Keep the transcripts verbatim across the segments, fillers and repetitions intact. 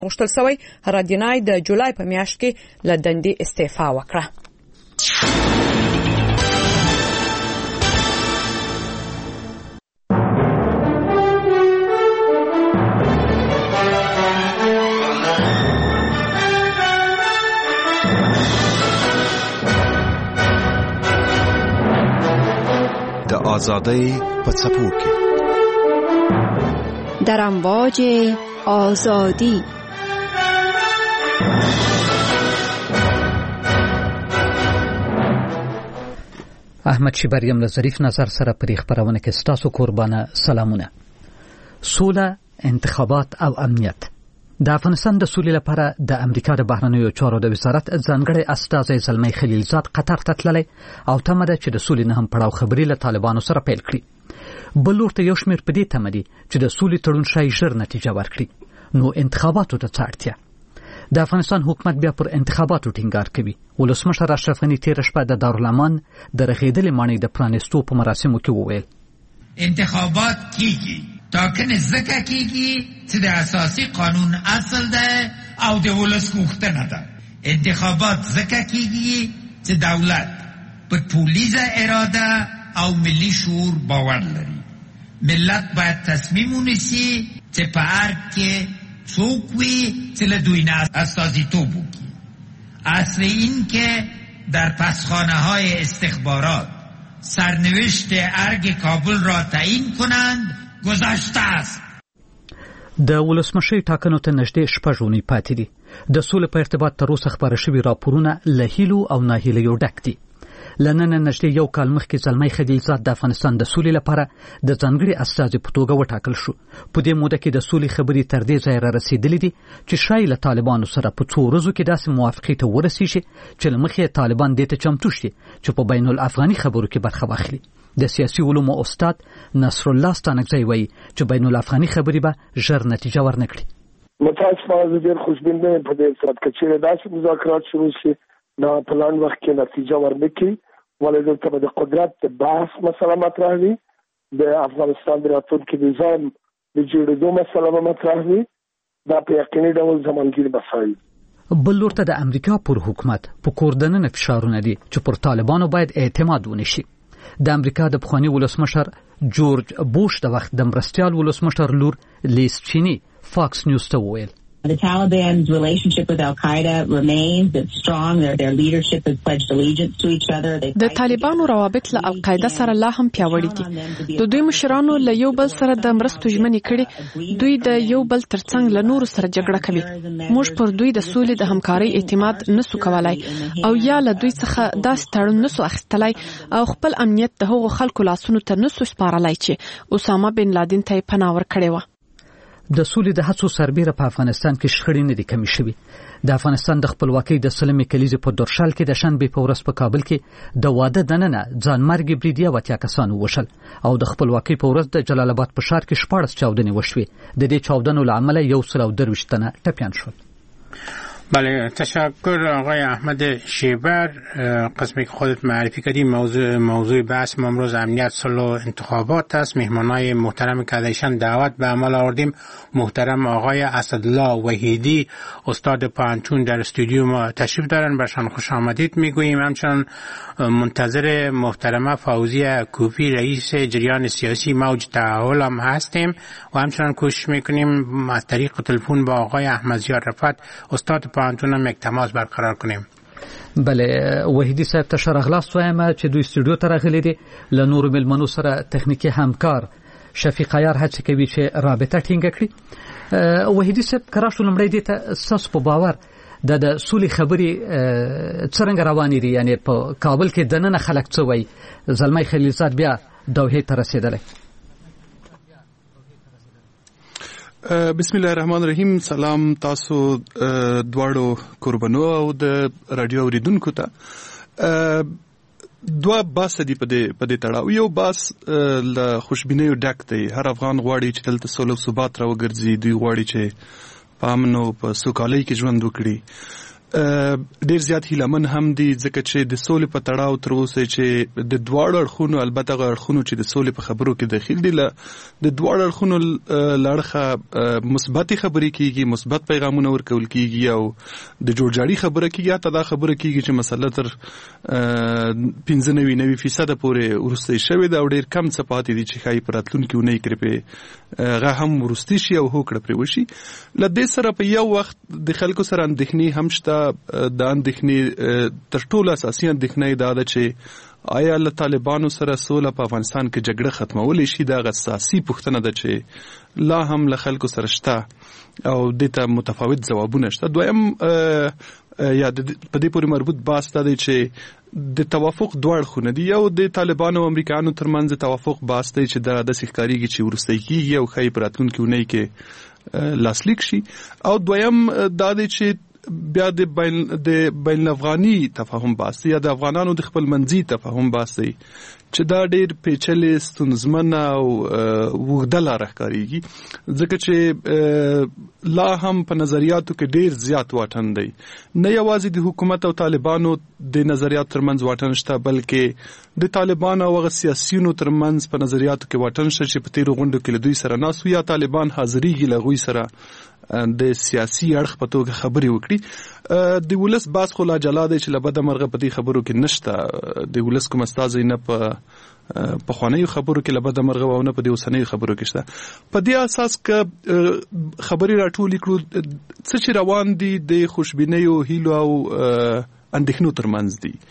غوښتل شوی هرادینای د جولای په میاشت کې له دندې استعفا وکړه. د آزادۍ په څپو کې در امواج آزادی احمد شیبریم له ظریف نظر سره پرې خبرونه کې ستاسو قربانه سلامونه. سوله، انتخابات او امنیت. د افغانستان د سولې لپاره د امریکا د بهرنیو چارو د وزارت ځانګړی استازی زلمی خلیلزاد قطر ته تللی او تمه ده چې د سولې نه هم پړاو خبرې له طالبانو سره پیل کړي. بل ورته یو شمېر په دې تمه دي چې د سولې تړون ښایي ژر نتیجه ورکړي. نو انتخاباتو ته څه اړتیا؟ د افغانستان حکومت بیا پر انتخاباتو ټینګار کوي. ولسمشر اشرف غني تېره شپه د دارالامان د رغېدلې ماڼۍ د پرانیستو په مراسمو کې وویل انتخابات کیږي، ټاکنې ځکه کیږي چې د اساسي قانون اصل ده او د ولس غوښتنه ده. انتخابات ځکه کیږي چې دولت په ټولیزه اراده او ملي شعور باور لري. ملت باید تصمیم ونیسي چې په هر کې څوک وي چې له دوی نه استازیتوب وکړي. اصل این که در پسخانه های استخبارات سرنوشت ارگ کابل را تعیین کنند گذشته است. د ولسمشر ټاکنو ته نږدې شپږ اونۍ پاتې دي. د سولې په ارتباط تر اوسه خبره شوي راپورونه له هیلو او ناهیلیو ډک دي. له نن نږدې یو کال مخکې زلمی خلیلزاد د افغانستان د سولې لپاره د ځانګړي استازي په توګه وټاکل شو. په دې موده کې د سولې خبرې تر دې ځایه را رسېدلې دي چې ښایي له طالبانو سره په څو ورځو کې داسې موافقې ته ورسېږي چې له مخې طالبان دې ته چمتو شي چې په بین الافغاني خبرو کې برخه واخلي. د سیاسي علومو استاد نصرالله ستانکزی وایي چې بین الافغاني خبرې به ژر نتیجه ورنکړي. متاسفانه زه ډېر خوشبین نه یم په دې صورت کې چې داسې مذاکرات شروع شي نه په لاندې وخت کې نتیجه ورنکړي. ولې دلته به د قدرت د بحث مسله مطرح وي، د افغانستان د راتلونکي نظام د جوړېدو مسله به مطرح وي. دا په یقیني ډول زمانګیر بسایي. بل ورته د امریکا پر حکومت په کور دننه فشارونه دي چې پر طالبانو باید اعتماد ونشي. د امریکا د پخواني ولسمشر جورج بوش د وخت د مرستیال ولسمشر لور لیز چینی فاکس نیوز ته وویل The Taliban's relationship with Al-Qaeda remains it's strong. Their, their leadership has pledged allegiance to each other. د طالبانو روابط له القاعده سره لا هم پیاوړي دي. د دوی مشرانو له یو بل سره د مرستو ژمنې کړي. دوی د یو بل ترڅنګ له نورو سره جګړه کوي. موږ پر دوی د سولې د همکارۍ اعتماد نسو کولای او یا له دوی څخه داس تړون نسو اخیستلای او خپل امنیت د هغو خلکو لاسونو ته نسو سپارلای چې اسامه بن لادن ته پناه ورکړي و. د سولې د هڅو سربېره په افغانستان کې شخړې نه دي کمې شوي. د افغانستان د خپلواکۍ د سلمې کلیزې په دورشال کې د شنبې په ورځ په کابل کې د واده دننه ځانمرګي برید یو اتیا کسان ووژل او د خپلواکۍ په ورځ د جلال آباد په ښار کې شپاړس چاودنې وشوې. د دې چاودنو له امله یو سل او درویشت تنه ټپیان شول. بله، تشکر آقای احمد شیبر. قسمی که خودت معرفی کردی موضوع موضوع بحث ما امروز امنیت، صلح و انتخابات است. مهمانای محترم که ازشان دعوت به عمل آوردیم محترم آقای اسدالله وحیدی استاد پانتون در استودیو ما تشریف دارن، برشان خوش آمدید میگوییم. همچنان منتظر محترمه فوزیه کوفی رئیس جریان سیاسی موج تحول هم هستیم و همچنان کوشش میکنیم از طریق تلفن با آقای احمدزیار رفعت استاد پانتون هم یک تماس برقرار کنیم. بله، وحیدی صاحب ته شرغلاست وایم چې دوی استودیو ته راغلي دي. له نورو مېلمنو سره تخنیکي همکار شفیق عیار هڅه کوي چې رابطه ټینګه کړي. وحیدی صاحب که راشو لومړی دې ته ستاسو په باور د د سولې خبرې څرنګه روانې دي؟ یعنې په کابل کې دننه خلک څه وایي؟ زلمی خلیلزاد بیا دوحې ته رسېدلی. بسم الله الرحمن الرحیم. سلام تاسو دواړو قربانو او د رادیو اوریدونکو ته. دوا باس دی په دې په دې تړاو. یو باس له خوشبینیو ډک دی. هر افغان غواړي چې دلته سوله او ثبات راوګرځي. دوی غواړي چې په امن او په سوکالۍ کې ژوند وکړي. ډیر زیات هیلمن هم دي ځکه چې د سولې په تړاو تر اوسه چې د دواړو اړخونو البته غ اړخونو چې د سولې په خبرو کې داخل دي د دواړو اړخونو لړخه مثبت خبرې کیږي، مثبت پیغامونه ورکول کیږي او د جوړجاړي خبره کیږي. ته دا خبره کیږي چې مسله تر پنځه نوي نوي فیصد پورې ورسته شوې ده او ډیر کم څه پاتې دي چې خای پراتلونکو نه کړي په غا هم ورستی شي او هوکړه پرې وشي. لدې سره په یو وخت د خلکو سره اندېښنې هم شته. د اندېښنې تر ټولو اساسي اندېښنه دا ده چې آیا له طالبانو سره سوله په افغانستان کې جګړه ختمولی شي؟ دا اساسي پوښتنه ده چې لا هم له خلکو سره شته او دته متفاوت ځوابونه شته. دویم یا په دې پورې مربوط بحث دا دی چې د توافق دوه اړخونه دي. یو د طالبانو او امریکایانو ترمنځ توافق بحث دی چې دا د ښکاریږي چې ورسته کیږي او خای پراتلونکو نه کې لاسلیک شي. او دویم دا دی چې بیا د بین د بین افغاني تفاهم باسي یا د افغانانو د خپل منځي تفاهم باسي چې دا ډېر پیچلې ستونزمنه او وګړه لاره ښکاریږي ځکه چې لا هم په نظریاتو کې ډېر زیات واټن دی. نه یوازې د حکومت او طالبانو د نظریات ترمنځ واټن شته بلکې د طالبانو او سیاسيونو ترمنځ په نظریاتو کې واټن شته چې په تیرو غونډو کې له دوی سره ناسو یا طالبان حاضرېږي له غوي سره د سیاسي اړخ په توګه خبرې وکړي. د ولس باس خو لا جلا دی چې لبد مرغه په دې خبرو کې نشته. د ولس کوم استازي نه په په خوانیو خبرو کې لبد مرغه او نه په دې اوسنیو خبرو کې شته. په دې اساس ک خبرې راټولې کړو څه چې روان دي د خوشبینیو هیلو او اندېښنو ترمنځ دي.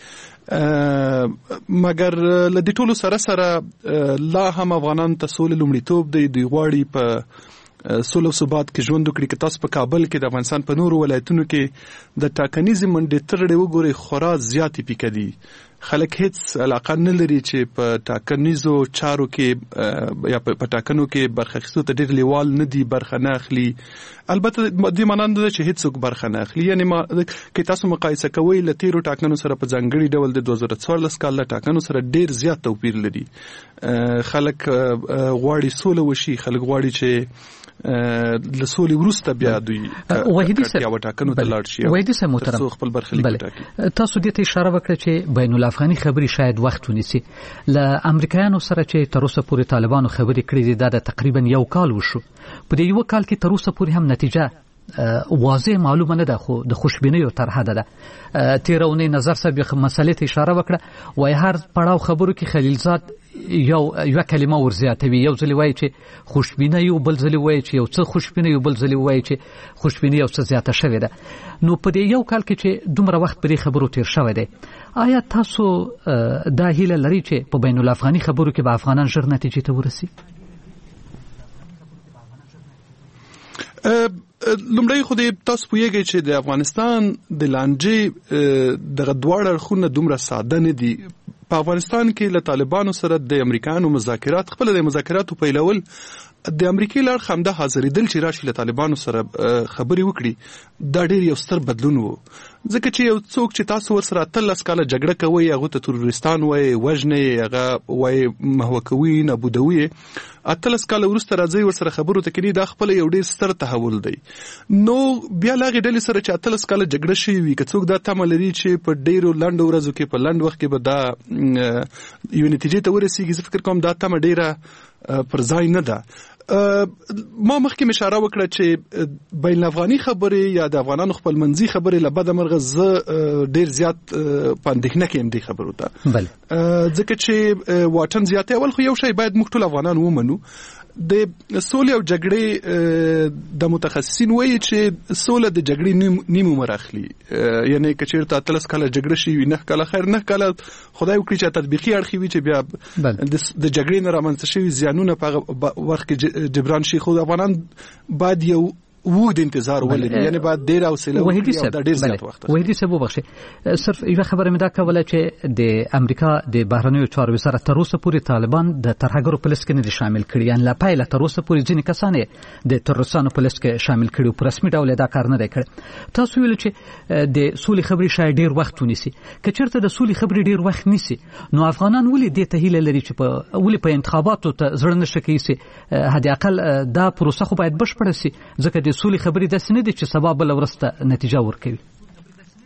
مګر له دې ټولو سره سره لا هم افغانان ته سولې لومړیتوب دی. دوی غواړي په سولې او ثبات کې ژوند وکړي. که تاسو په کابل کې د افغانستان په نورو ولایتونو کې د ټاکنیزې منډې ترړې وګورئ خورا زیاتې پیکه دي. خلک هیڅ علاقه نه لري چې په ټاکنیزو چارو کې یا په ټاکنو کې برخه اخیستو ته ډېر لیوال نه دي برخه نه اخلي. البته دې معنا نه ده چې هیڅوک برخه نه اخلي. یعنی ما که تاسو مقایسه کوئ له تیرو ټاکنو سره په ځانګړي ډول د دوه زره څوارلس کال له ټاکنو سره ډېر زیات توپیر لري. خلک غواړي سوله وشي، خلک غواړي چې له سولې وروسته بیا دوی وحیدي سره ټاکنو ته لاړ شي. وحیدي سره محترم خپل برخلیک وټاکي. تاسو دې ته اشاره وکړه چې بین الافغاني خبرې شاید وخت ونیسي. له امریکایانو سره چې تر اوسه پورې طالبانو خبرې کړې دي دا د تقریبا یو کال وشو. په دې یو کال کې تر اوسه پورې هم نتیجه واضح معلومه نه ده خو د خوشبینۍ تر حد ده. تیرونی نظر صاحب مسلې ته اشاره وکړه وای هر پړاو خبرو کې خلیلزاد یو یو کلمه ورزیاتوي. یو ځل وایي چې خوشبینۍ یو بل ځل وایي چې یو څه خوشبینۍ یو بل ځل وایي چې خوشبینۍ یو څه زیاته شوې ده. نو په دې یو کال کې چې دومره وخت پرې خبرو تیر شوی دی آیا تاسو دا هیله لري چې په بین الافغاني خبرو کې به افغانان ژر نتیجې ته ورسي؟ لومړی خو دې تاسو پوهیږئ چې د افغانستان د لانجې دغه دواړه اړخونه دومره ساده نه دي. په افغانستان کې له طالبانو سره د امریکایانو مذاکرات خپل د مذاکراتو پیلول د امریکای لار خمده حاضرېدل چې راشي له طالبانو سره خبرې وکړي دا ډېر یو ستر بدلون وو. ځکه چې یو څوک چې تاسو ورسره اتلس کاله جګړه کوئ هغه ته تروریستان وایي، وژنې هغه وایي، محوه کوي، نابودوي، اتلس کاله وروسته راځي ورسره خبرو ته کوي دا خپل یو ډېر ستر تحول دی. نو بیا لاغې ډلې سره چې اتلس کاله جګړه شوې وي که څوک دا تمه لري چې په ډېرو لنډو ورځو کې په لنډ وخت کې به دا یو نتیجې ته ورسېږي زه فکر کوم دا تمه ډېره پر ځای نه ده. ما مخکې اشاره وکړه چې بین الافغاني خبرې یا د افغانانو خپل منځي خبرې له بده مرغه زه ډېر زیات په اندېښنه کې یم دې خبرو ته. ځکه چې واټن زیات اول خو یو شی باید موږ ټول افغانان ومنو د سولې او جګړې د متخصصین وایي چې سوله د جګړې نیم عمر اخلي. یعنی که چېرته اتلس کاله جګړه شي وي نه کاله خیر نه کاله خدای وکړي چې تطبیقي اړخ وي چې بیا د جګړې نه رامنځته شوي زیانونه په هغه وخت کې جبران شي. خو افغانان باید یو وګد انتظار ولري، یعنی باید ډیر حوصله ولري او ډیر زیات وخت. وحیدي صاحب وبخښه صرف یو خبره مې دا کوله چې د امریکا د بهرنیو چارو وزارت تر اوسه پورې طالبان د ترهګرو په لیست کې نه دي شامل کړي. یعنی لا پایله تر اوسه پورې ځینې کسان د تروریستانو په لیست کې شامل کړي او په رسمي ډول دا کار نه دی کړی. تاسو ویل چې د سولې خبرې شاید ډیر وخت ونیسي. که چېرته د سولې خبرې ډیر وخت نیسي نو افغانان ولې دې ته هیله لري چې په ولې په انتخاباتو ته زړه نشه کوي چې حد اقل دا پروسه خو باید بشپړه شي ځکه د سولې خبرې د نه دي چې سبب بل ورسته نتیجه ورکوي.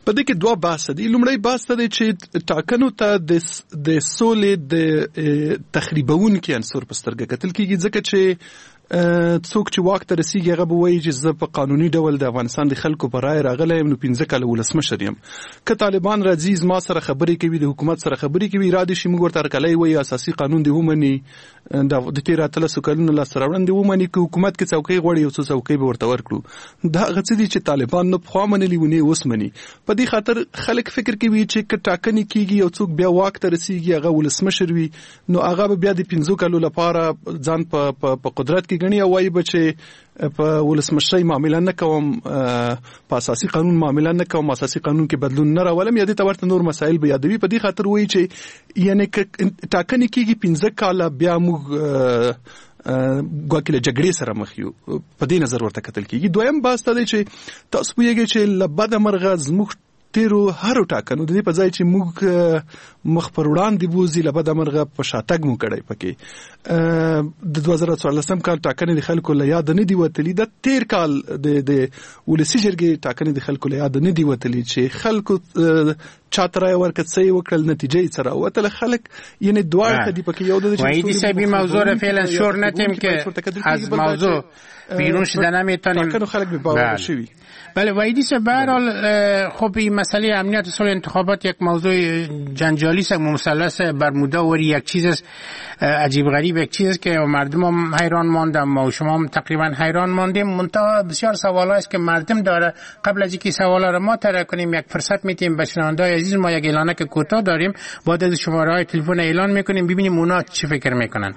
په دې کې دوه بحث دي. لومړی بحث دی چې ټاکنو ته د سولې د تخریبونکي عنصر په سترګه کتل کېږي، ځکه چې څوک چې واک ته رسیږي هغه به وایي چې زه په قانوني ډول د افغانستان د خلکو په رایه راغلی یم، نو پنځه کاله ولسمشر یم. که طالبان راځي زما سره خبرې کوي، د حکومت سره خبرې کوي، را دي شي موږ ورته هرکلی وایي، اساسي قانون دې ومني، د تېر اتلسو کلونو لاسته راوړنې ومني، که حکومت کې څوکۍ غواړي یو څو څوکۍ به ورته ورکړو. دا هغه څه دي چې طالبان نه پخوا منلي و نه اوس مني. په دې خاطر خلک فکر کوي چې که ټاکنې کېږي یو څوک بیا واک ته رسیږي هغه ولسمشر وي، نو هغه به بیا د پنځو کالو لپاره ځان په قدرت کې ګڼي او وایي به چې په ولسمشرۍ معامله نه کوم، په اساسي قانون معامله نه کوم، اساسي قانون کې بدلون نه راولم، یا دې ته ورته نور مسایل به یادوي. په دې خاطر وایي چې یعنی که ټاکنې کېږي پنځه کاله بیا موږ ګواکې له جګړې سره مخ یو. په دې نظر ورته کتل کېږي. دویم بحث دا دی چې تاسو پوهېږئ چې له بده مرغه زموږ تیرو هرو ټاکنو د دې په ځای چې موږ مخ پر وړاندې بوزي له بده مرغه په شاتګ مو کړی. پکې د دوه زره څوارلسم کال ټاکنې د خلکو له یاده نه دي وتلي، د تیر کال د ولسي جرګې ټاکنې د خلکو له یاده نه دي وتلي چې خلکو چاته رایه ورکړه، څه یې وکړل، نتیجه یې څه راوتله. خلک یعنې دواړه دي پکې. یو د وحیدی صاحبی موضوع را فعلا شور نتیم که از موضوع بیرون شده نمیتونیم. ټاکنو خلک به باور شوي. بله وحیدی صاحب، به هر حال خب این مسئله امنیت صلح انتخابات یک موضوع جنجالی است، مثلث برمودا وری، یک چیز است عجیب غریب، یک چیز است که مردم هم حیران ماندم و شما هم تقریبا حیران ماندیم. منتها بسیار سوالایی است که مردم داره. قبل از اینکه سوالا را ما طرح کنیم یک فرصت میتیم به شنونده‌های عزیز ما یک اعلانه که کوتاه داریم، بعد از شماره‌های تلفن اعلان میکنیم ببینیم اونا چی فکر میکنن.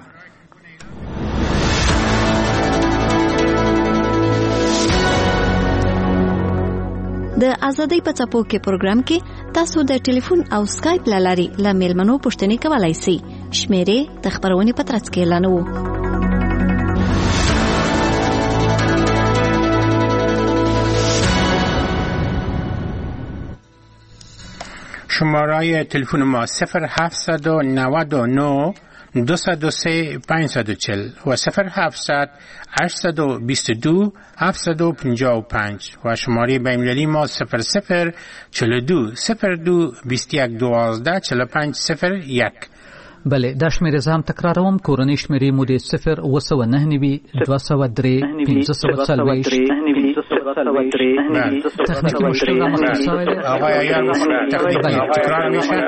د ازادۍ په څپو کې پروګرام کې تاسو د ټلیفون او سکایپ لاري له میلمنو پوښتنې کولای شئ. شمیرې د خبرونې په ترڅ کې اعلانوو. شماره تلفن ما صفر هفتصد و نود و نه دویست و سه پانصد و چهل و صفر هفتصد هشتصد و بیست و دو هفتصد و پنجاه و پنج و شماره بین‌المللی ما صفر صفر چهل و دو صفر دو بیست و یک دوازده چهل و پنج صفر یک. بله دا شمیره زم تکراروم. کورنۍ شمیره مو د صفر و سو نه نوي دوه سوه درې پنځه سوه څلوېښت. تخنیکی مشکل را مخکې شوی دی. آقای عیار تکرار میشه.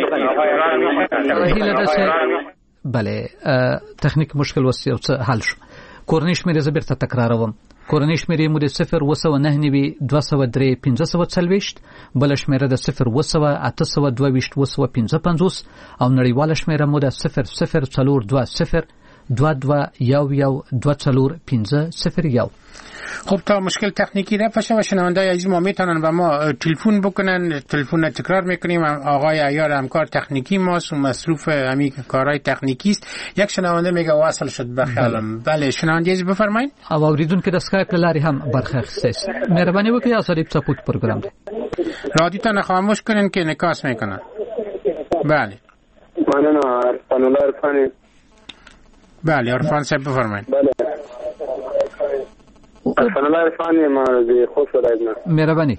هیله ده چې بله تخنیک مشکل وس یو څه حل شو. کورنۍ شمیره زه بیرته تکراروم. کورنۍ شمیره مو د صفر و سوه نه نوي دوه سوه درې پنځه سوه څلوېښت، بله شمیره د صفر و سوه اته سوه دوه ویشت اوه سوه پنځه پنځوس او نړیواله شمیره مو د صفر صفر څلور دوه صفر دوه دوه یو یو دوه څلور پنځه صفر یو. خب تا مشکل تکنیکی رفت و شنونده‌های عزیز ما میتونن و ما تلفن بکنن. تلفن تکرار میکنیم. آقای عیار همکار تکنیکی ماست و مصروف همین کارهای تکنیکی است. یک شنونده میگه واصل شد بخیالم. بله شنونده عزیز بفرمایید. او اوریدونکو د اسکایپ لاري هم برخه اخیستئ. مهرباني وکړئ اسریب سپورت پروګرام دی. رادیوتان خاموش کنین که نکاس میکنن. بله. مننه عرفان الله عرفانی. بله عرفان صاحب بفرمایید. بله. عرفان الله عرفانی ما دی خوش ولایتنا. مهرباني.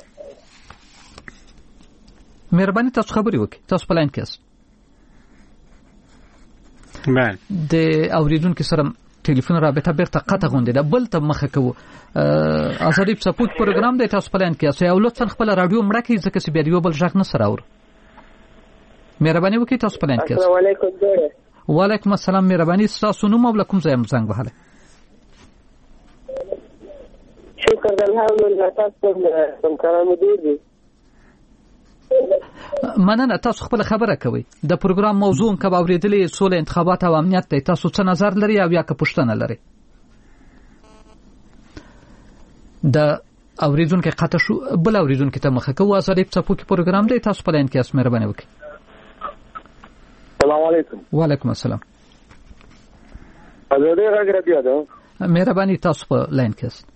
مهرباني تاسو خبري وکړئ. تاسو په لاین کې یاست. بله. د اوریدونکو سره ټلیفون رابطه بیرته قطع غونډه ده. بل ته مخه کوو. اسریب سپورت پروګرام دی. تاسو په لاین کې یاست. او لطفا خپل رادیو مړه کړئ ځکه چې بیا یو بل ځای نه سره اور. مهرباني وکړئ تاسو په لاین کې یاست. السلام علیکم جوړه. وعلیکم السلام. مهرباني تاسو نوم او کوم ځای زنګ وهله؟ شکر الحمدلله. تاسو کوم کار مدیر دي؟ مننه. تاسو خپل خبره کوي. د پروګرام موضوع کوم اوریدلې سولې انتخابات او امنیت دی. تاسو څه نظر لري او یا که پوښتنه لري؟ د اوریدونکو قطع شو. بل اوریدونکو ته مخه کوو. اسریب سپورت پروګرام دی. تاسو په لاین کې یاست. مهرباني وکړئ. السلام علیکم. وعلیکم السلام. ازادي راګ راډیو ده. مهرباني تاسو په لاین کې یاست.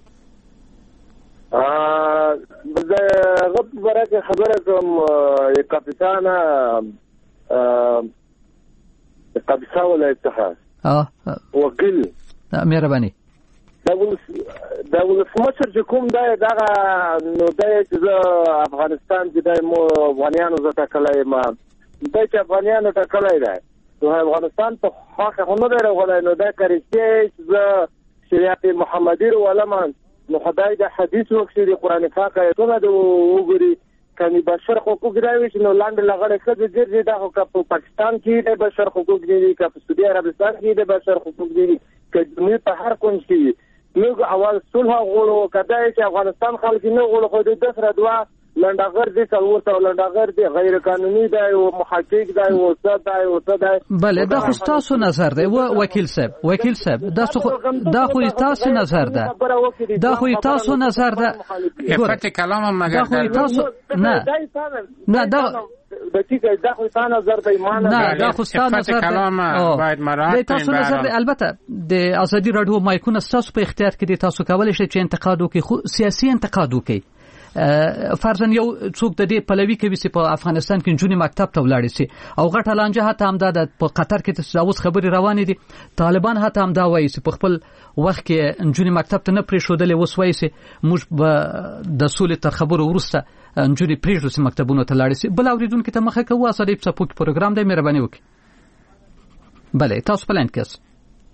ا د غب برکه خبره کوم یو کاپیتان ا د قبصه ولایت څخه اه وکیل. مهرباني. د ولسمشر چې کوم دی دغه نو دی چې زه افغانستان کې دی مو افغانیانو زه ټاکلی یم دی چې افغانیانو ټاکلی دی نو افغانستان په خواښه خو نه دی راغلی نو دی که رښتیا چې زه شریعت محمدي راولم نو خدای د حدیث وکړي د قرآن پاک آیتونه د وګوري کني بشر حقوق دی چې نو لاندې لغړې ښځې ګرځي دا خو که په پاکستان کې د بشر حقوق دي که په سعودي عربستان کې د بشر حقوق دي که دنیا په هر کونج کې موږ اول صلح غواړو کدا چې افغانستان خلک نه غواړي خو د دسر دوا لنډغر دي څلور ته لنډغر دي غیر قانوني دی او محقق دی او استاد دی او استاد دی بله دا خو تاسو نظر دی وکیل صاحب وکیل صاحب دا خو دا خو تاسو نظر ده دا خو تاسو نظر ده افت کلام مگر دا خو تاسو نه نه دا دقیقه دا خو تاسو نظر دی ایمان نه دا خو تاسو نظر دی باید مراعات تاسو نظر دی البته د ازادي رادیو مایکونه تاسو په اختیار کې دي تاسو کولای شئ چې انتقاد وکړئ خو سیاسي انتقاد وکړئ فرضاً یو څوک د دې پلوي کوي چې په افغانستان کې جونې مکتب ته ولاړ شي او غټه لانجه هته هم د په قطر کې تجاوز خبري روانې دي طالبان هته هم دا وایي چې په خپل وخت کې جونې مکتب ته نه پریښودلې اوس وایي چې موږ به د سولې تر خبرو وروسته جونې پریږدو چې مکتبونو ته لاړ شي بل اوریدونکو ته مخه کوو اساده په سپوک پروګرام دی مهرباني وکړئ بله تاسو په لاین کې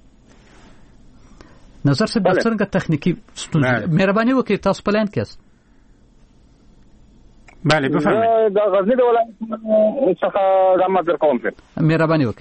نظر څه څنګه تخنیکی ستونزې مهرباني وکړئ تاسو په لاین کې بله بفرمایئ د غزنی د ولایت څخه رحمت درکوم مهرباني وکړئ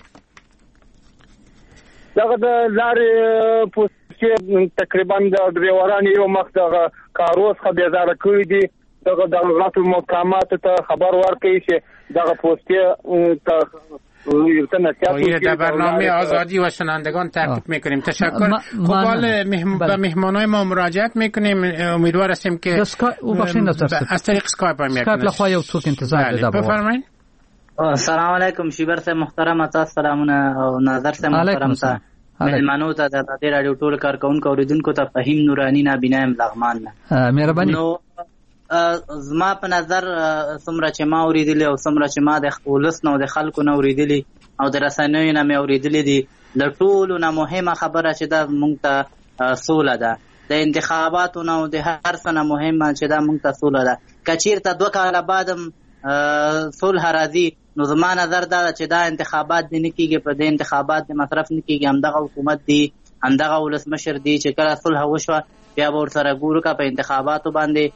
دغه د لارې پوسټ تقریبا د ډریورانو یو مخ د کاروز څخه بیزاره کړي دي دغه د غلط مقامات ته خبر ورکړي چې دغه پوسټ ته این در برنامه آزادی و شنوندگان تحقیق میکنیم تشکر خب حال به مهمانای ما مراجعت میکنیم امیدوار هستیم که از طریق اسکایپ هم میکنیم بفرمایید سلام علیکم شیبر صاحب محترم تاسو سلامونه او نظر صاحب محترم ته مهمانو ته د رادیو ټول کارکونکو اوریدونکو ته فهیم نورانی نابینا لغمان مهرباني نو زما په نظر څومره چې ما اوریدلی او څومره چې ما د ولس نه او د خلکو نه اوریدلی او د رسنیو نه مې اوریدلی دي د ټولو نه مهمه خبره چې دا مونږ ته سوله ده د انتخاباتو نه او د هر څه نه مهمه چې دا مونږ ته سوله ده که چېرته دوه کاله بعد هم صلح راځي نو زما نظر دا ده چې دا انتخابات دې نه کېږي په دې انتخابات دې مصرف نه کېږي همدغه حکومت دی همدغه ولسمشر دی چې کله صلح وشوه بیا به ورسره ګورو که په انتخاباتو باندې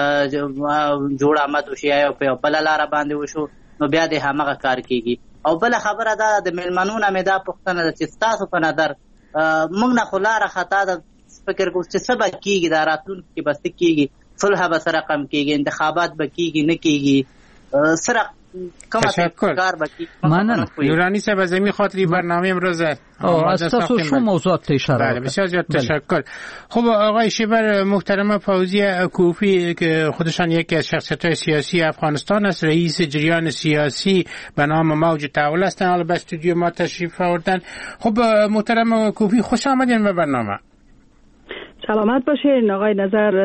جوړ آمد وشي او په بله لاره باندې وشو نو بیا د همغه کار کېږي او بله خبره دا د مېلمنو نه مې دا پوښتنه ده چې ستاسو په نظر موږ نه خو لاره خطا ده فکر کوم چې څه به کېږي دا راتلونکي کې به څه کېږي صلح به څه رقم کېږي انتخابات به کېږي نه کېږي سره تشکر ممنون نورانی صاحب از این خاطری برنامه امروز از تاسو شو موضوعات اشاره بله بسیار زیاد تشکر خب آقای شیبر محترم فوزیه کوفی که خودشان یکی از شخصیت‌های سیاسی افغانستان است رئیس جریان سیاسی به نام موج تحول هستند حالا به استودیو ما تشریف آوردن خب محترم کوفی خوش آمدین به برنامه سلامت باشین آقای نظر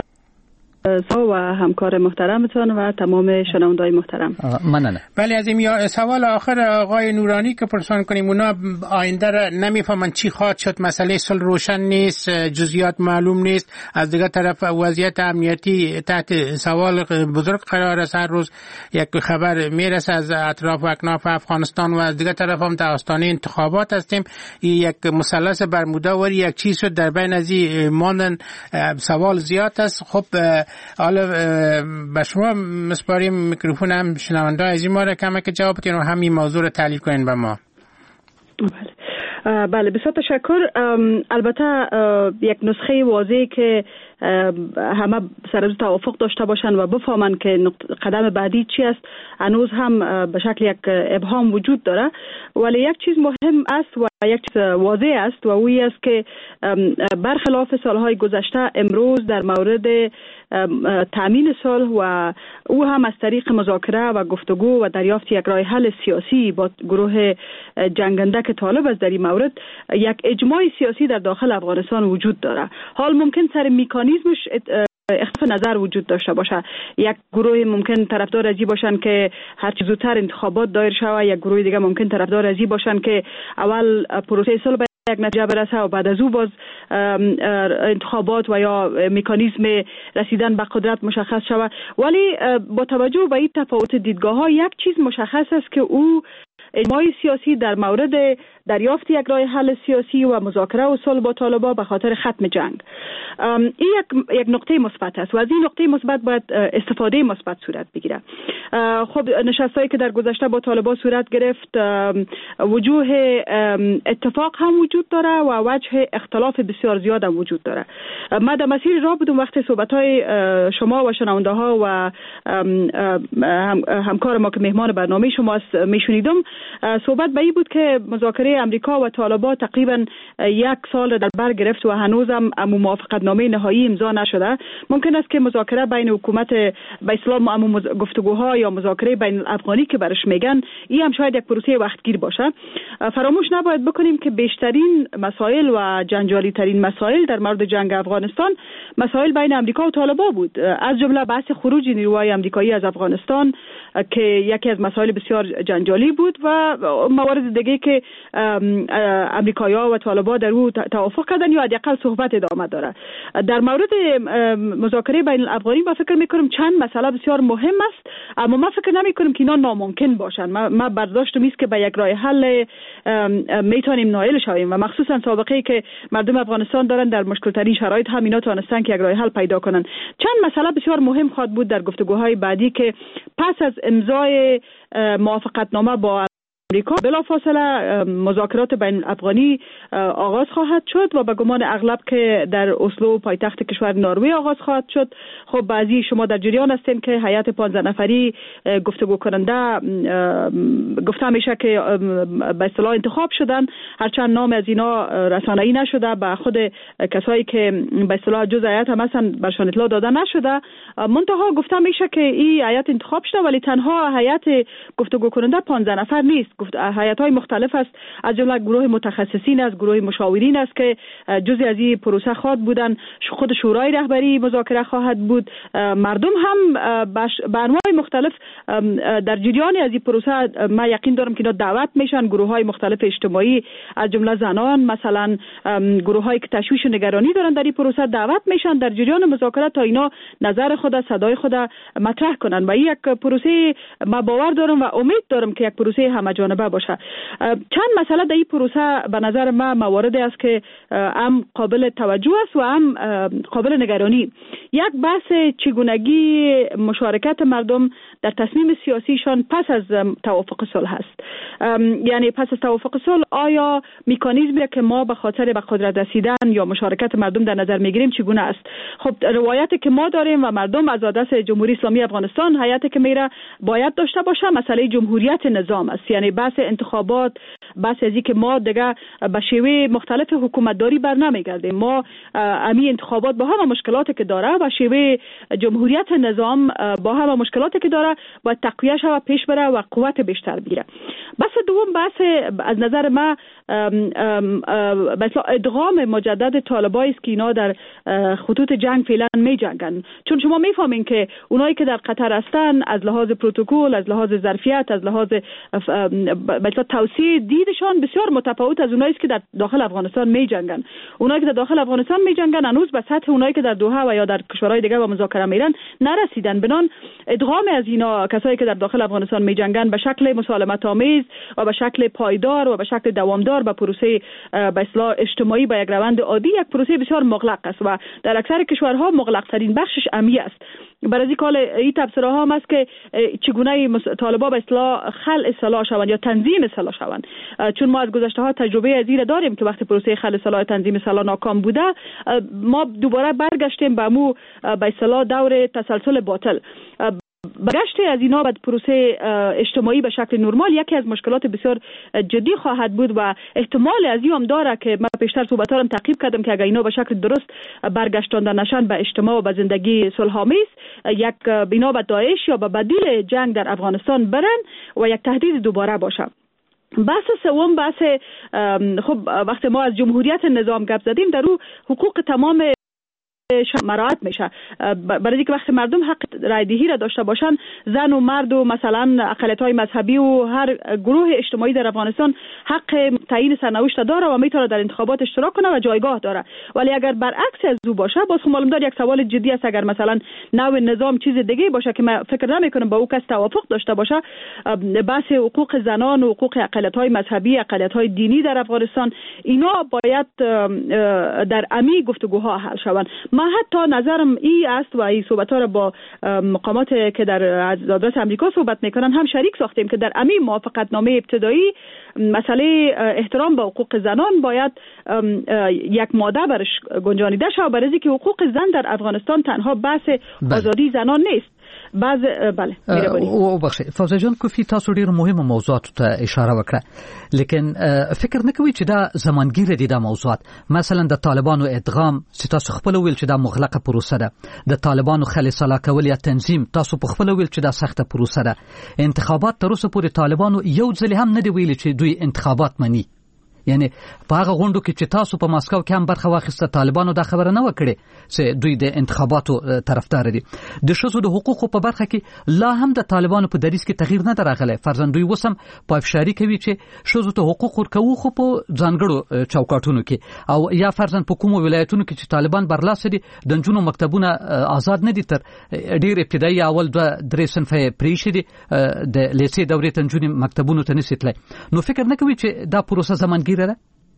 و همکار محترمتون و تمام شنونده‌های محترم ممنون. بله از این سوال آخر آقای نورانی که پرسان کنیم اونا آینده را نمیفهمن چی خواهد شد مسئله صلح روشن نیست جزئیات معلوم نیست از دیگر طرف وضعیت امنیتی تحت سوال بزرگ قرار است هر روز یک خبر میرسه از اطراف و اکناف افغانستان و از دیگر طرف هم در آستانه انتخابات هستیم یک مثلث برمودا و یک چیز شد در بین از این ماندن سوال زیاد است خب حالا به شما مسپاریم میکروفون هم شنونده از این ما را کمک جواب بدین و همین موضوع را تحلیل کنین به ما. بله بله بسیار تشکر. البته یک نسخه واضحی که همه سر از توافق داشته باشند و بفهمند که قدم بعدی چی است هنوز هم به شکل یک ابهام وجود داره ولی یک چیز مهم است و یک چیز واضح است و اوی است که برخلاف سالهای گذشته امروز در مورد تامین صلح و او هم از طریق مذاکره و گفتگو و دریافت یک راه حل سیاسی با گروه جنگنده که طالب است در این مورد یک اجماع سیاسی در داخل افغانستان وجود داره. حال ممکن سر میکانیزمش اختلاف نظر وجود داشته باشه. یک گروه ممکن طرفدار ازی باشن که هر چه زودتر انتخابات دایر شود، یک گروه دیگه ممکن طرفدار ازی باشن که اول پروسه صلح یک نتیجه برسه و بعد از او باز انتخابات و یا مکانیزم رسیدن به قدرت مشخص شود. ولی با توجه به این تفاوت دیدگاه ها یک چیز مشخص است که او اجماع سیاسی در مورد دریافت یک راه حل سیاسی و مذاکره و صلح با طالبان به خاطر ختم جنگ. این یک یک نقطه مثبت است و از این نقطه مثبت باید استفاده مثبت صورت بگیره. خب نشستایی که در گذشته با طالبان صورت گرفت وجوه اتفاق هم وجود داره و وجه اختلاف بسیار زیاد هم وجود داره. ما در مسیر راه بودم وقت صحبت‌های شما و شنونده ها و همکار ما که مهمان برنامه شما میشنیدم، صحبت به این بود که مذاکره امریکا و طالبان تقریبا یک سال در بر گرفت و هنوزم موافقت نامه نهایی امضا نشده. ممکن است که مذاکره بین حکومت به اسلام و گفتگوها یا مذاکره بین الافغانی که برش میگن این هم شاید یک پروسه وقتگیر باشه. فراموش نباید بکنیم که بیشترین مسائل و جنجالی ترین مسائل در مورد جنگ افغانستان مسائل بین امریکا و طالبان بود، از جمله بحث خروج نیروهای امریکایی از افغانستان که یکی از مسائل بسیار جنجالی بود و موارد دیگه که امریکایی‌ها و طالبان در او توافق کردن یا حداقل صحبت ادامه داره. در مورد مذاکره بین الافغانی ما فکر می‌کنم چند مسئله بسیار مهم است، اما ما فکر نمی‌کنم که اینا ناممکن باشن. ما, ما برداشتم است که به یک راه حل میتونیم نائل شویم و مخصوصا سابقه که مردم افغانستان دارن در مشکل‌ترین شرایط هم اینا تونستن که یک راه حل پیدا کنن. چند مسئله بسیار مهم خواهد بود در گفتگوهای بعدی که پس از امضای موافقتنامه با امریکا بلافاصله مذاکرات بین افغانی آغاز خواهد شد و به گمان اغلب که در اسلو پایتخت کشور نروژ آغاز خواهد شد. خب بعضی شما در جریان هستین که هیئت پانزده نفری گفتگو کننده گفته میشه که به اصطلاح انتخاب شدن، هرچند نام از اینا رسانه‌ای نشده، به خود کسایی که به اصطلاح جزء هیئت هم هستن برشان اطلاع داده نشده. منتها گفته میشه که این هیئت انتخاب شده ولی تنها هیئت گفتگو کننده پانزده نفر نیست. هیئت‌های مختلف است، از جمله گروه متخصصین است، گروه مشاورین است که جزء از این پروسه خواهد بودن، خود شورای رهبری مذاکره خواهد بود، مردم هم به انواع مختلف در جریان از این پروسه ما یقین دارم که اینا دعوت میشن. گروه‌های مختلف اجتماعی از جمله زنان، مثلا گروه‌هایی که تشویش و نگرانی دارن در این پروسه دعوت میشن در جریان مذاکرات تا اینا نظر خود، صدای خود مطرح کنن و این یک پروسه ما باور دارم و امید دارم که یک پروسه همه جانبه باشه. چند مسئله در این پروسه به نظر ما مواردی است که هم قابل توجه است و هم قابل نگرانی. یک بحث چگونگی مشارکت مردم در تصمیم سیاسیشان پس از توافق صلح است. یعنی پس از توافق صلح آیا مکانیزمی که ما به خاطر به قدرت رسیدن یا مشارکت مردم در نظر میگیریم چگونه است؟ خب روایتی که ما داریم و مردم از دست جمهوری اسلامی افغانستان حیاتی که میره باید داشته باشه مسئله جمهوریت نظام است. یعنی بحث انتخابات، بحث از اینکه ما دیگه به شیوه مختلف حکومتداری بر نمیگردیم، ما امی انتخابات با همه مشکلاتی که داره و شیوه جمهوریت نظام با همه مشکلاتی که داره باید تقویه شود، پیش بره و قوت بیشتر بگیره. بحث دوم بحث از نظر ما مثلا ادغام مجدد طالبان است که اینا در خطوط جنگ فعلا می جنگن، چون شما میفهمین که اونایی که در قطر هستن از لحاظ پروتکل، از لحاظ ظرفیت، از لحاظ مثلا توسعه دیدشان بسیار متفاوت از اونایی که در داخل افغانستان می جنگن. اونایی که در داخل افغانستان می جنگن هنوز به سطح اونایی که در دوحه و یا در کشورهای دیگه با مذاکره میرن نرسیدن. بنان ادغام از اینا کسایی که در داخل افغانستان می جنگن به شکل مسالمت آمیز و به شکل پایدار و به شکل دوامدار به پروسه به اصلاح اجتماعی به یک روند عادی یک پروسه بسیار مغلق است و در اکثر کشورها مغلق ترین بخشش امی است. برای این کال این تبصره ها هم است که چگونه طالبان به اصلاح خلع سلاح شوند یا تنظیم سلاح شوند، چون ما از گذشته ها تجربه از این داریم که وقتی پروسه خلع سلاح تنظیم سلاح ناکام بوده ما دوباره برگشتیم به مو به اصلاح دور تسلسل باطل. برگشت از اینا بعد پروسه اجتماعی به شکل نرمال یکی از مشکلات بسیار جدی خواهد بود و احتمال از این هم داره که من پیشتر صحبت‌ها رو تعقیب کردم که اگر اینا به شکل درست برگشتانده نشن به اجتماع و به زندگی صلح‌آمیز یک بنا به داعش یا به بدیل جنگ در افغانستان برن و یک تهدید دوباره باشه. بحث سوم بحث خب وقتی ما از جمهوریت نظام گپ زدیم در او حقوق تمام مراعات میشه، برای اینکه وقتی مردم حق رای دهی را داشته باشن، زن و مرد و مثلا اقلیت‌های مذهبی و هر گروه اجتماعی در افغانستان حق تعیین سرنوشت داره و میتونه در انتخابات اشتراک کنه و جایگاه داره. ولی اگر برعکس از او باشه، باز معلوم دار یک سوال جدی است. اگر مثلا نوع نظام چیز دیگه باشه که من فکر نمیکنم با او کس توافق داشته باشه، بحث حقوق زنان و حقوق اقلیت‌های مذهبی، اقلیت‌های دینی در افغانستان، اینا باید در عمیق گفتگوها حل شوند. من حتی نظرم ای است و این صحبت‌ها را با مقامات که در آدرس امریکا صحبت میکنن هم شریک ساختیم که در عمیق موافقتنامه ابتدایی مسئله احترام به حقوق زنان باید یک ماده برش گنجانیده شود، برای اینکه حقوق زن در افغانستان تنها بحث آزادی زنان نیست. بعض بله او بخشه فوزه جان کوفی تاسو ډیر مهمه موضوعات ته اشاره وکړه، لیکن فکر نه کوي چې دا زمانګیر دي دا موضوعات. مثلا د طالبانو ادغام چې تاسو خپل ویل چې دا مغلقه پروسه ده، د طالبانو خلیصلا کول یا تنظیم تاسو په خپل ویل چې دا سخته پروسه ده. انتخابات تر اوسه پورې طالبانو یو ځل هم نه دی ویل چې دوی انتخابات مني. یعنی په هغه غونډو کې چې تاسو په ماسکو کې هم برخه واخیسته، طالبانو دا خبره نه وکړي چې دوی د انتخاباتو طرفدار دي. د ښځو د حقوقو په برخه کې لا هم د طالبانو په دریځ کې تغییر نه راغلی. فرضاً دوی وسم په افشاری کوي چې ښځو ته حقوق ورکوي، خو په ځانګړو چوکاټونو کې، او یا فرضاً په کومو ولایتونو کې چې طالبان برلاسه دي د نجونو مکتبونه آزاد نه دي، تر ډیر ابتدایي اول دوه درې صنفه پریښي دي د لیسې دورې ته نجونې مکتبونو ته نشي تللی. نو فکر نه کوي چې دا پروسه زمانګیر ده؟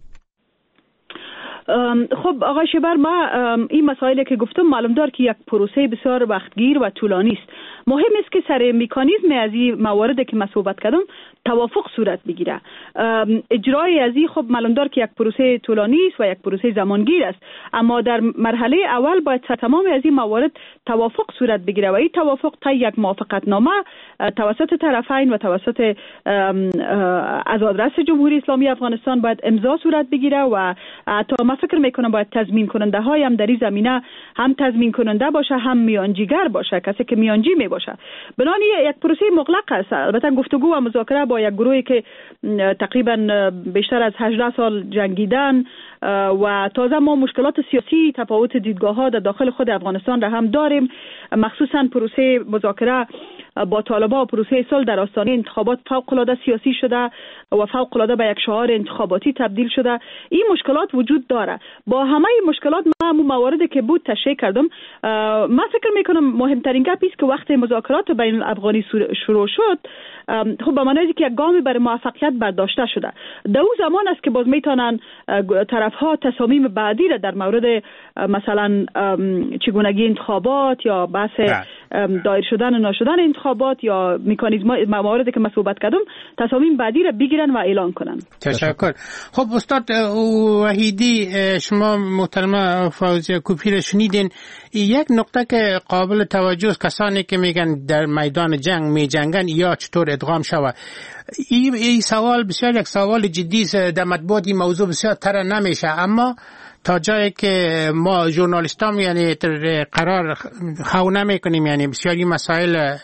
خب آقای شبر، ما این مسائلی که گفتم معلوم دار که یک پروسه بسیار وقتگیر و طولانی است. مهم است که سر مکانیزم از این مواردی که من صحبت کردم توافق صورت بگیره. اجرای از این خب معلوم دار که یک پروسه طولانی است و یک پروسه زمانگیر است، اما در مرحله اول باید سر تمام از این موارد توافق صورت بگیره و این توافق تا یک موافقتنامه توسط طرفین و توسط از آدرس جمهوری اسلامی افغانستان باید امضا صورت بگیره و حتی من فکر میکنم باید تضمین کننده های هم در این زمینه هم تضمین کننده باشه هم میانجیگر باشه، کسی که میانجی می باشه. بنابراین یک پروسه مغلق است. البته گفتگو و مذاکره با یک گروهی که تقریبا بیشتر از هجده سال جنگیدن و تازه ما مشکلات سیاسی، تفاوت دیدگاه ها در داخل خود افغانستان را هم داریم، مخصوصا پروسه مذاکره با طالبان و پروسه صلح در آستانه انتخابات فوق العاده سیاسی شده و فوق العاده به یک شعار انتخاباتی تبدیل شده. این مشکلات وجود داره. با همه این مشکلات ما مواردی که بود تشریح کردم. من فکر میکنم مهمترین گپ است که وقتی مذاکرات بین الافغانی شروع شد، خب به معنی که یک گامی برای موفقیت برداشته شده. در اون زمان است که باز میتونن طرفها تصامیم بعدی را در مورد مثلا چگونگی انتخابات یا بحث دایر شدن و ناشدن انتخابات یا مکانیزم مواردی که من صحبت کردم تصامیم بعدی را بگیرن و اعلان کنن. تشکر. خب استاد وحیدی، شما محترمه فوزیه کوفی را شنیدین. یک نکته که قابل توجه است، کسانی که میگن در میدان جنگ میجنگن یا چطور ادغام شود، این ای سوال بسیار یک سوال جدی است. در مطبوعات این موضوع بسیار طرح نمیشه، اما تا جایی که ما ژورنالیستام یعنی قرار خو نمیکنیم، یعنی بسیاری مسائل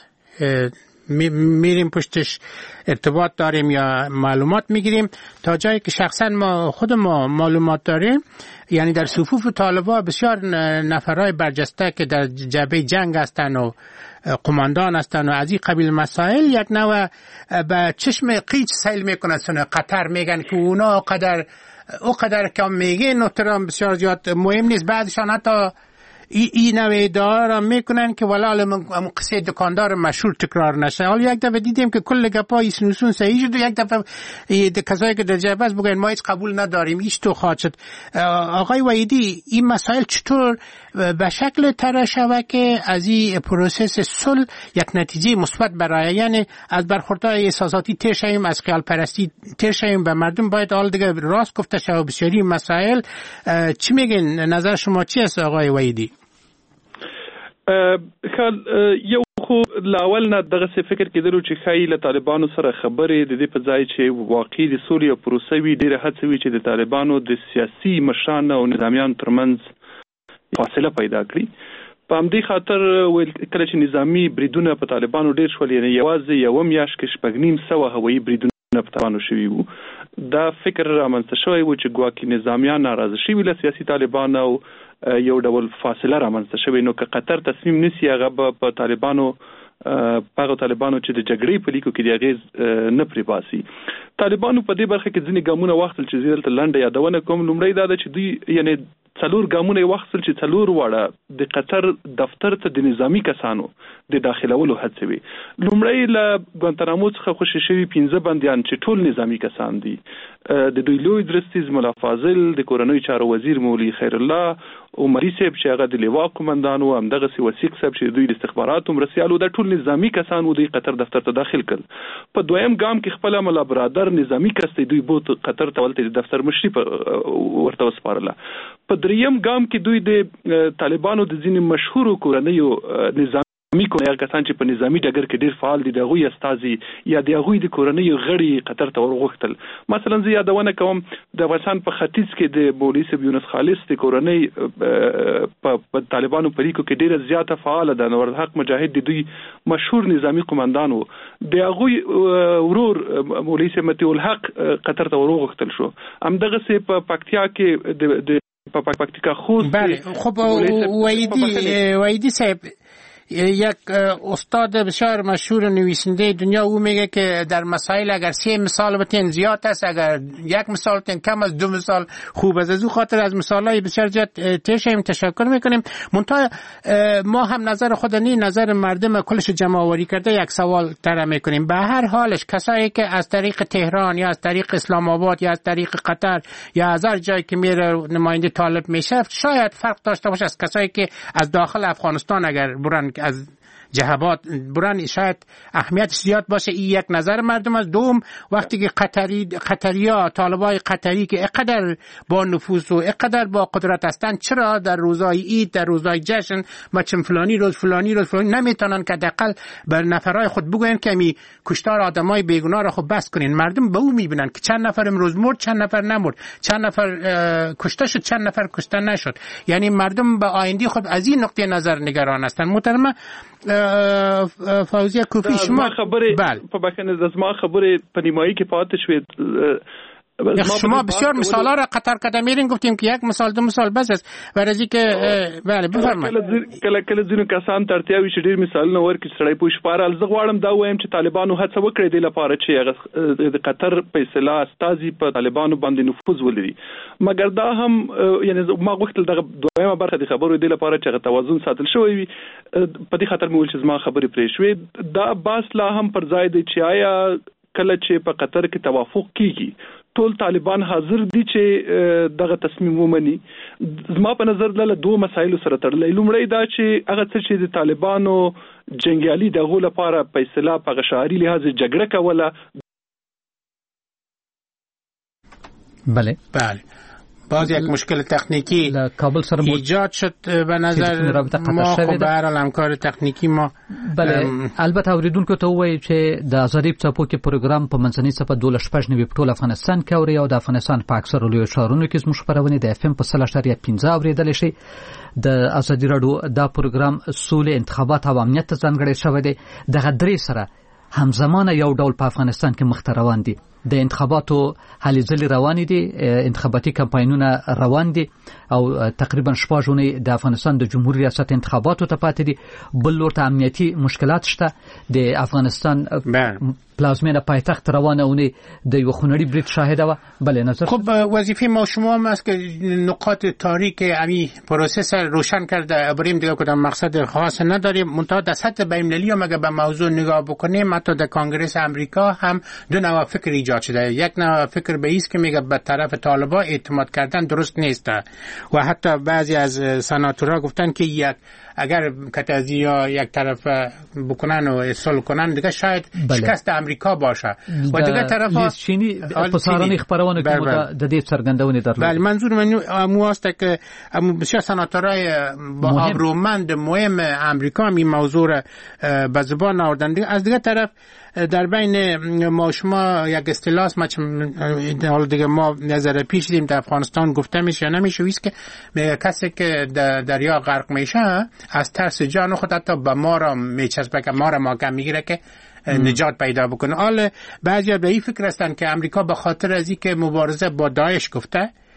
میریم پشتش ارتباط داریم یا معلومات میگیریم، تا جایی که شخصا ما خود ما معلومات داریم، یعنی در صفوف طالبان بسیار نفرای برجسته که در جبهه جنگ هستند و قماندان هستند و از این قبیل مسائل یک نوع به چشم قیچ سیل میکنند. قطر میگن که اونا قدر او قدر کم میگه نوترام بسیار زیاد مهم نیست. بعدشان حتی این نوع ادعا را میکنن که ولی قصه دکاندار مشهور تکرار نشه. حالا یک دفعه دیدیم که کل گپای سنوسون صحیح شد و یک دفعه کسایی که در جبهه است بگن ما هیچ قبول نداریم، هیچ تو خواهد شد. آقای وحیدی، این مسائل چطور به شکل طرح شود که از این پروسس صلح یک نتیجه مثبت برای، یعنی از برخوردهای احساساتی تیر شویم، از خیال پرستی تیر شویم، به مردم باید حال دیگه راست گفته شود بسیاری مسائل. چی میگین؟ نظر شما چی است آقای وحیدی؟ خل یو خو لاول نه دغه څه فکر کېدلو چې خای له طالبانو سره خبرې د دې په ځای چې واقعي د سولې او پروسې وی ډیره هڅه وی چې د طالبانو د سیاسي مشرانو او نظامیانو ترمنځ فاصله پیدا کړي. په همدې خاطر ویل کله چې نظامی بریدونه په طالبانو ډیر شول، یعنی یوازې یو میاشت کې شپږ نیم سوه هوایي بریدونه په طالبانو شوي وو. دا فکر رامنځته شوی و چې ګواکې نظامیان ناراضه شوي له سیاسي طالبان او یو ډول فاصله رامنځته شوې. نو که قطر تصمیم نیسي هغه په طالبانو پاغه طالبانو چې د جګړې په لیکو کې د اغیز نه پری باسي. طالبانو په دې برخه کې ځینې ګامونه واخیستل چې زیرته لنډه یادونه کوم. لومړی دا ده چې دوی یعنی څلور ګامونه واخیستل چې څلور واړه د قطر دفتر ته د نظامی کسانو د داخلولو هڅه وي. لومړی له ګوانتانامو څخه خوشی شوي پنځه بندیان چې ټول نظامی کسان دي، د دوی لوی درستیز ملا فاضل، د کورنۍ چارو وزیر مولوی خیر الله، عمري صاحب چې هغه د لیوا کمانډان او همدغه سی وثیق صاحب چې دوی د استخباراتو مرسیالو د ټول نظامی کسانو د قطر دفتر ته داخل کړل. په دویم ګام کې خپل ملا برادر نظامی کس دوی بوت قطر ته ولته د دفتر مشري ورته وسپارله. په دریم ګام کې دوی د طالبانو د ځینې مشهورو کورنیو نظام می کوي کسان چې په نظامی ډګر کې ډیر فعال دي، دغه استازي یا دغه د کورنیو غړي قطر ته ورغښتل. مثلا زه یادونه کوم د افغانستان په ختیځ کې د مولوی صاحب یونس خالص د کورنۍ په طالبانو په لیکو کې ډیره زیاته فعال ده. نور حق مجاهد د دوی مشهور نظامی قومندان وو، دغه ورور مولوی صاحب متي الحق قطر ته ورغښتل شو. همدغه سه په پکتیا کې د په پکتیکا خوست. بله خب وایدی وایدی صاحب یک استاد بسیار مشهور نویسنده دنیا او میگه که در مسائل اگر سه مثال بتین زیاد است، اگر یک مثال بتین کم از دو مثال خوب است. از او خاطر از مثالهای بسیار زیاد تشیم تشکر میکنیم. منتها ما هم نظر خودنی نظر مردم کلش جمع آوری کرده یک سوال طرح میکنیم. به هر حالش کسایی که از طریق تهران یا از طریق اسلام آباد یا از طریق قطر یا از هر جایی که میره نماینده طالب میشه، شاید فرق داشته باشه از کسایی که از داخل افغانستان اگر برن از جهبات بران شاید اهمیت زیاد باشه. این یک نظر مردم از. دوم وقتی که قطری قطریا طالبای قطری که اقدر با نفوذ و اقدر با قدرت هستند، چرا در روزهای عید در روزهای جشن مثلا فلانی روز فلانی روز فلانی نمیتونن که دقل بر نفرای خود بگوین که می کشتار آدمای بیگناه را خب بس کنین. مردم به او میبینن که چند نفر امروز مرد، چند نفر نمرد، چند نفر کشته شد، چند نفر کشته نشد. یعنی مردم به آینده خود از این نقطه نظر نگران هستند. محترم فوزیه کوفی شما خبره په بکنه د زما خبره په نیمایي کې پاتې شوې. شما بسیار مثالا را قطر کده میرین گفتیم که یک مثال دو مثال بس است ورزی که بله بفرمایید. کله کله ځینو کسان ترتیاوي چې ډیر مثالونه ورکړي سړی پوه شپاره. زه غواړم دا وایم چې طالبانو هڅه وکړي د لپاره چې د قطر په اصطلاح استازي په طالبانو باندې نفوذ ولري، مګر دا هم یعنی ما غوښتل دغه دویمه برخه د خبرو د لپاره چې توازن ساتل شوی وي. په دې خاطر مې ویل چې زما خبرې پرې شوې. دا باس لا هم پر ځای دی چې آیا کله چې په قطر کې توافق کیږي ټول طالبان حاضر دي چې دغه تصمیم ومني. زما په نظر له دوه مسایلو سره تړلې. لومړی دا چې هغه څه چې د طالبانو جنگیالي دغه لپاره په اصطلاح په غشاري لحاظ جګړه کوله. بله بله باز یک مشکل تکنیکی کابل سره ایجاد شد به نظر ما. خب به هر حال همکار تکنیکی ما. بله البته اوریدونکو ته وایي چې د آزادۍ په څپو کې پروګرام په منځنۍ صفه دوله شپږ نوي په ټول افغانستان کې اوري او د افغانستان په اکثر لویو ښارونو کې زموږ خبرونه د اف ام په سل اشاریه پنځه اوریدل شي. د آزادۍ راډیو دا پروګرام سولې انتخابات او امنیت ته ځانګړی شوی دی. دغه درې سره همزمانه یو ډول په افغانستان کې مخ ته روان دي. د انتخاباتو هلې ځلې روان دي، انتخاباتي کمپاینونه روان دي او تقریبا شپږ اونۍ د افغانستان د جمهوریت ریاست انتخاباتو ته پاتې دي. بل لور ته امنیتي مشکلات شته. د افغانستان پلازمینه پایتخت روانه اونۍ د یو خونړي برید شاهده و. بله نظر خب وظیفه ما شما هم است که نقاط تاریک امی پروسس روشن کرده. بریم دیگه کدام مقصد خاص نداریم. منتها در سطح بین‌المللی هم اگه به موضوع نگاه بکنیم، حتی در کنگره امریکا هم دو نوع فکر ایجاد شده. یک نوع فکر به ایست که میگه به طرف طالبان اعتماد کردن درست نیست و حتی بعضی از سناتورها گفتن که یک اگر کتازی یا یک طرف بکنن و صلح کنن دیگه شاید شکست امریکا باشه و دیگه طرف چینی پسارانی خبرونه که د دې څرګندونې درلود. بله منظور من مو است که بسیار سناتورای با ابرومند مهم امریکا می موضوع به زبان آوردن. از دیگه طرف در بین ما شما یک اصطلاح ما دیگه ما نظر پیش دیدیم در افغانستان گفته میشه یا نمیشه است که کسی که در دریا غرق میشه از ترس جان خود حتی به ما را میچسبه که ما را محکم میگیره که نجات پیدا بکنه. حال بعضی به این فکر هستن که امریکا به خاطر از اینکه مبارزه با داعش گفته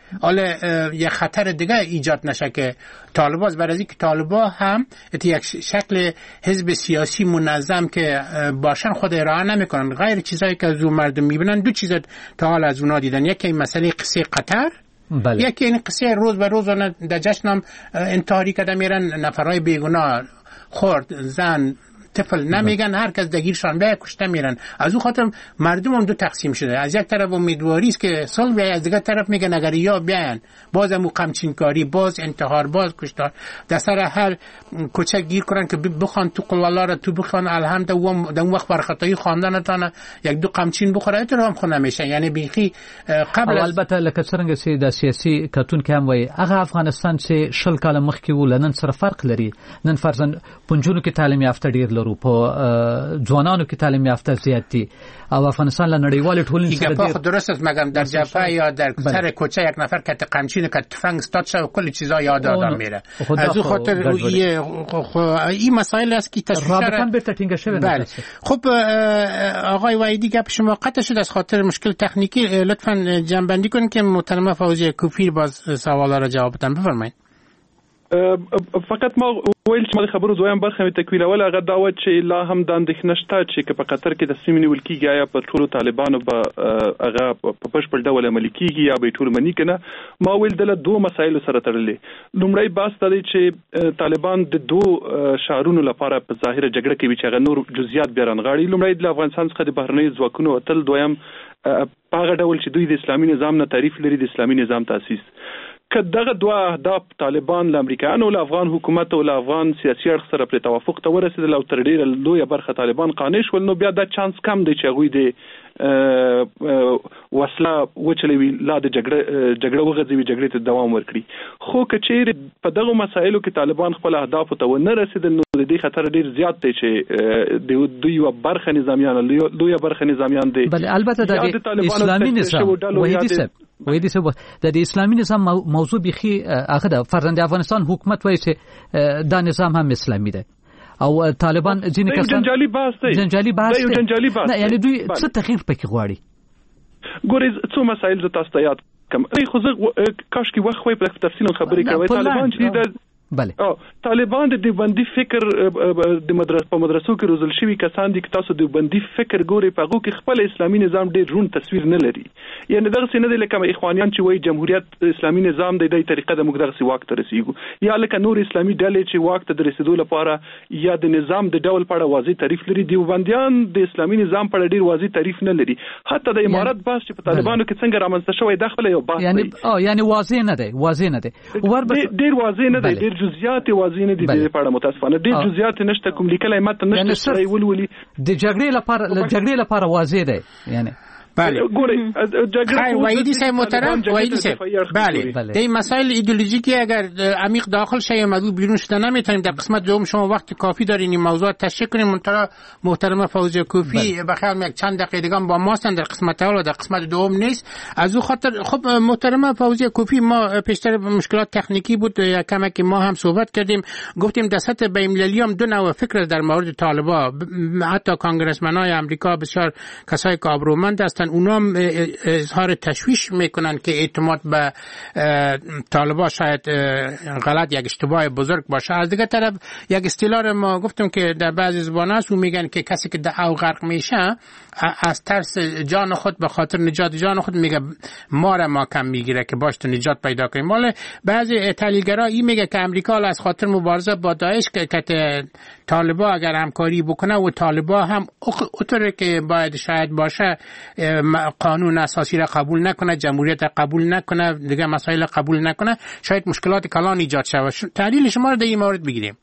حالا یه خطر دیگه ایجاد نشه که طالبان برای اینکه طالبان هم یک شکل حزب سیاسی منظم که باشن خود ارائه نمیکنن، غیر چیزایی که از اون مردم میبینن. دو چیز تا حال از اونا دیدن، یکی مسئله قصه قطر، بله. یکی این قصه روز به روز در جشنم انتحاری کده میرن، نفرهای بیگناه خورد زن طفل نمیگن، هر کس دگیرشان به کشته میرن. از اون خاطر مردم هم دو تقسیم شده، از یک طرف امیدواری است که صلح بیاید، از دیگر طرف میگن اگر یا بیان باز هم قمچینکاری، باز انتحار، باز کشتار، در سر هر کوچه گیر کنن که بخوان تو قل الله را تو بخوان الحمد و در اون وقت برخطایی خواندنتان یک دو قمچین بخوره تو هم خو نمیشه. یعنی بیخی قبل البته لکه څنګه چې د سیاسي کتون کې هم وای هغه افغانستان چې شل کال مخکې ولنن سره فرق لري. نن فرضاً پنځونو کې تعلیم یافته ډیر لرو، په ځوانانو کې تعلیم یافته زیات دي او افغانستان له نړیوال ټولنې سره ډیر درست است. مګم در جبهه یا در سر کوچه یک نفر که قمچین که تفنگ استاد شو کلی چیزا یاد آدم میره. از اون خاطر این مسائل است که تشویش رابطان به تینگه شوه. بله. خب آقای وحیدی گپ شما قطع شد از خاطر مشکل تکنیکی، لطفاً جنبندی کنید که محترمه فوزیه کوفی باز سوالا را جواب بدن. بفرمایید. فقط ما ویل چې ما خبرو زویم برخه مې تکویلول هغه دا و چې لا هم د اندېښنه شته چې په قطر کې تصمیم نیول کیږي یا په ټولو طالبانو به هغه په بشپړ ډول عملي کیږي یا به ټول منی کنه. ما ویل دله دوه مسایل سره تړلې. لومړی بحث دی چې طالبان د دوه شعارونو لپاره په ظاهر جګړه کوي چې هغه نور جزئیات بیا رانغاړي. لومړی د افغانستان څخه د بهرنۍ ځواکونو تل، دویم په هغه ډول چې دوی د اسلامي نظام نه تعریف لري، د اسلامي نظام تاسیس. که دغه دوه اهداف طالبان له امریکایانو له افغان حکومت او له افغان سیاسي اړخ سره پر توافق ته ورسېدل او تر ډیره لویه برخه طالبان قانع شول، نو بیا دا چانس کم دی چې هغوی د وسله وچلوي، لا د جګړه جګړه وغځوي، جګړې ته دوام ورکړي. خو که چیرې په دغو مسایلو کې طالبان خپل اهدافو ته ونه رسېدل، نو د دې خطر ډیر زیات دی چې د دوی یوه برخه نظامیان لویه برخه نظامیان دی. بله، البته د اسلامي نظام وحیدي صاحب وحیدي صاحب د اسلامي نظام موضوع بيخي هغه د فرزند افغانستان حکومت وایي چې دا نظام هم اسلامي دی او طالبان ځینې کسان جنجالي بحث دی جنجالي بحث دی جنجالي بحث نه، یعنی دوی څه تغییر پکې غواړي. ګورې څو مسایل ز تاسو ته یاد کوم. خو زه کاش کې وخت وای په تفصیل خبرې کوي. طالبان چې د بله او طالبان د دیوبندي فکر د مدرسې په مدرسو کې روزل شوی کسان دي چې تاسو دیوبندي فکر ګوري په هغه کې خپل اسلامي نظام ډیر رون تصویر نه لري. یعنی دغه څه نه دی لکه اخوانیان چې وایي جمهوریت اسلامي نظام دی، د طریقه د موږ دغه واک ته رسیدو، یا لکه نور اسلامي ډلې چې واک ته رسیدو لپاره یا د نظام د ډول په اړه واضح تعریف لري. دیوبندیان د اسلامي نظام په اړه ډیر واضح تعریف نه لري. حتی د امارات بحث چې په طالبانو کې څنګه رامنځته شوی د خپل یو بحث یعنی او یعنی واضح نه دی واضح نه دی ور ډیر واضح نه دی، ډیر جزئیات واضح نه دي. د پاره متاسفانه ډیر جزئیات نشته، کوم لیکلای متن نشته ولولي. د جګړې لپاره د جګړې لپاره واضح دی. یعنی بله خیلی وحیدی صاحب محترم، وحیدی صاحب بله در این مسائل ایدئولوژیکی اگر عمیق داخل شیم مدو بیرون شده نمیتونیم. در قسمت دوم شما وقت کافی دارین این موضوعات تشریح کنیم. منتها محترم فوزیه کوفی بخیال یک چند دقیقه دیگه با ما هستن در قسمت اول و در قسمت دوم نیست. از او خاطر خب محترم فوزیه کوفی ما پیشتر مشکلات تکنیکی بود، کمی که ما هم صحبت کردیم، گفتیم در سطح بین‌المللی هم دو نوع فکر در مورد طالبان، حتی کانگرسمنای آمریکا بسیار کسای کابرومند هستند، اونا اظهار تشویش میکنن که اعتماد به طالبان شاید غلط یک اشتباه بزرگ باشه. از دیگه طرف یک اصطلاح ما گفتم که در بعضی زبان‌ها هست، میگن که کسی که در او غرق میشه از ترس جان خود به خاطر نجات جان خود میگه مار ما کم میگیره که باش تو نجات پیدا کنیم. مال بعضی تحلیلگرا این میگه که امریکا از خاطر مبارزه با داعش که طالبان اگر همکاری بکنه و طالبان هم اونطوری که باید شاید باشه قانون اساسی را قبول نکنه، جمهوریت را قبول نکنه، دیگه مسائل را قبول نکنه، شاید مشکلات کلان ایجاد شود. تحلیل شما رو در این مورد بگیریم.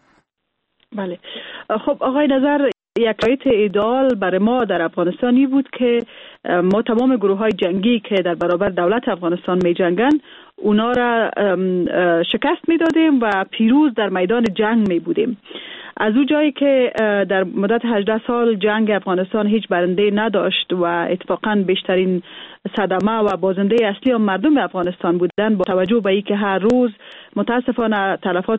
بله خب آقای نظر، یک شرایط ایدئال برای ما در افغانستانی بود که ما تمام گروه های جنگی که در برابر دولت افغانستان می جنگن اونا را شکست می دادیم و پیروز در میدان جنگ می بودیم. از اون جایی که در مدت هجده سال جنگ افغانستان هیچ برنده نداشت و اتفاقاً بیشترین صدمه و بازنده اصلی هم مردم افغانستان بودن، با توجه به اینکه هر روز متاسفانه تلفات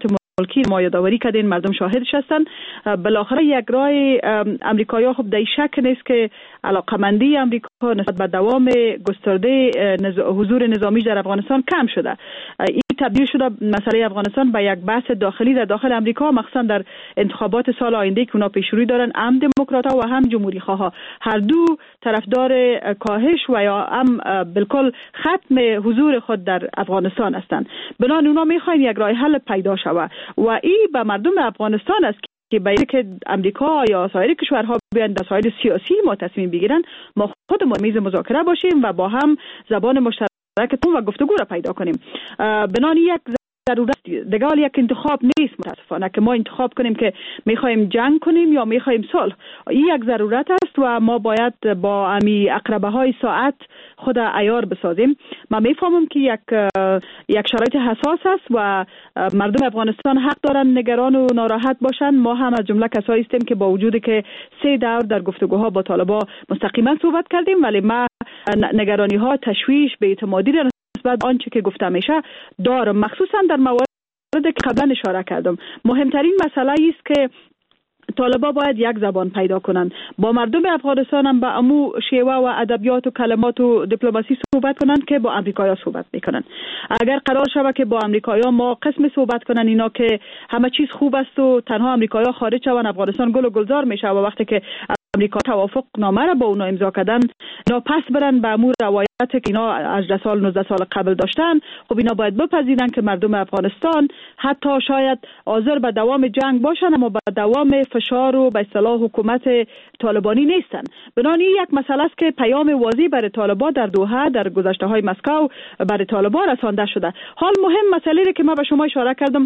مالکی ما یادآوری کردین، مردم شاهدش هستن. بالاخره یک راه امریکایی‌ها خب در شک نیست که علاقمندی امریکا نسبت به دوام گسترده نز... حضور نظامی در افغانستان کم شده. این تبدیل شده مسئله افغانستان به یک بحث داخلی در داخل امریکا، مخصوصا در انتخابات سال آینده که اونا پیشروی دارن، هم دموکرات‌ها و هم جمهوری خواها هر دو طرفدار کاهش و یا هم بالکل ختم حضور خود در افغانستان هستند. بنابراین اونا میخواین یک راه حل پیدا شود و این به مردم افغانستان است که باید که امریکا یا سایر کشورها بیان در مسائل سیاسی ما تصمیم بگیرن، ما خودمون میز مذاکره باشیم و با هم زبان مشترک و گفتگو را پیدا کنیم. بنابراین یک ضرورت دیگه یک انتخاب نیست متاسفانه که ما انتخاب کنیم که میخوایم جنگ کنیم یا میخوایم صلح. این یک ضرورت است و ما باید با امی اقربه های ساعت خود عیار بسازیم. ما میفهمم که یک یک شرایط حساس است و مردم افغانستان حق دارن نگران و ناراحت باشن. ما هم از جمله کسایی هستیم که با وجودی که سه دور در گفتگوها با طالبان مستقیما صحبت کردیم، ولی ما نگرانی ها، تشویش، بی‌اعتمادی نسبت آنچه که گفته میشه دارم، مخصوصا در مواردی که قبلا اشاره کردم. مهمترین مسئله است که طالبان باید یک زبان پیدا کنند، با مردم افغانستان هم به امو شیوه و ادبیات و کلمات و دیپلماسی صحبت کنند که با امریکایی‌ها صحبت میکنن. اگر قرار شود که با امریکایی‌ها ما قسم صحبت کنن اینا که همه چیز خوب است و تنها امریکایی‌ها خارج شون، افغانستان گل و گلزار میشه و وقتی که امریکا توافق نامه را با اونا امضا کردن اینا پس برن به امور روایت که اینا هجده سال نوزده سال قبل داشتن، خب اینا باید بپذیرن که مردم افغانستان حتی شاید حاضر به دوام جنگ باشن اما به دوام فشار و به اصطلاح حکومت طالبانی نیستن. بنابراین یک مسئله است که پیام واضح برای طالبان در دوحه در گذشته های مسکو برای طالبان رسانده شده. حال مهم مسئله که من به شما اشاره کردم،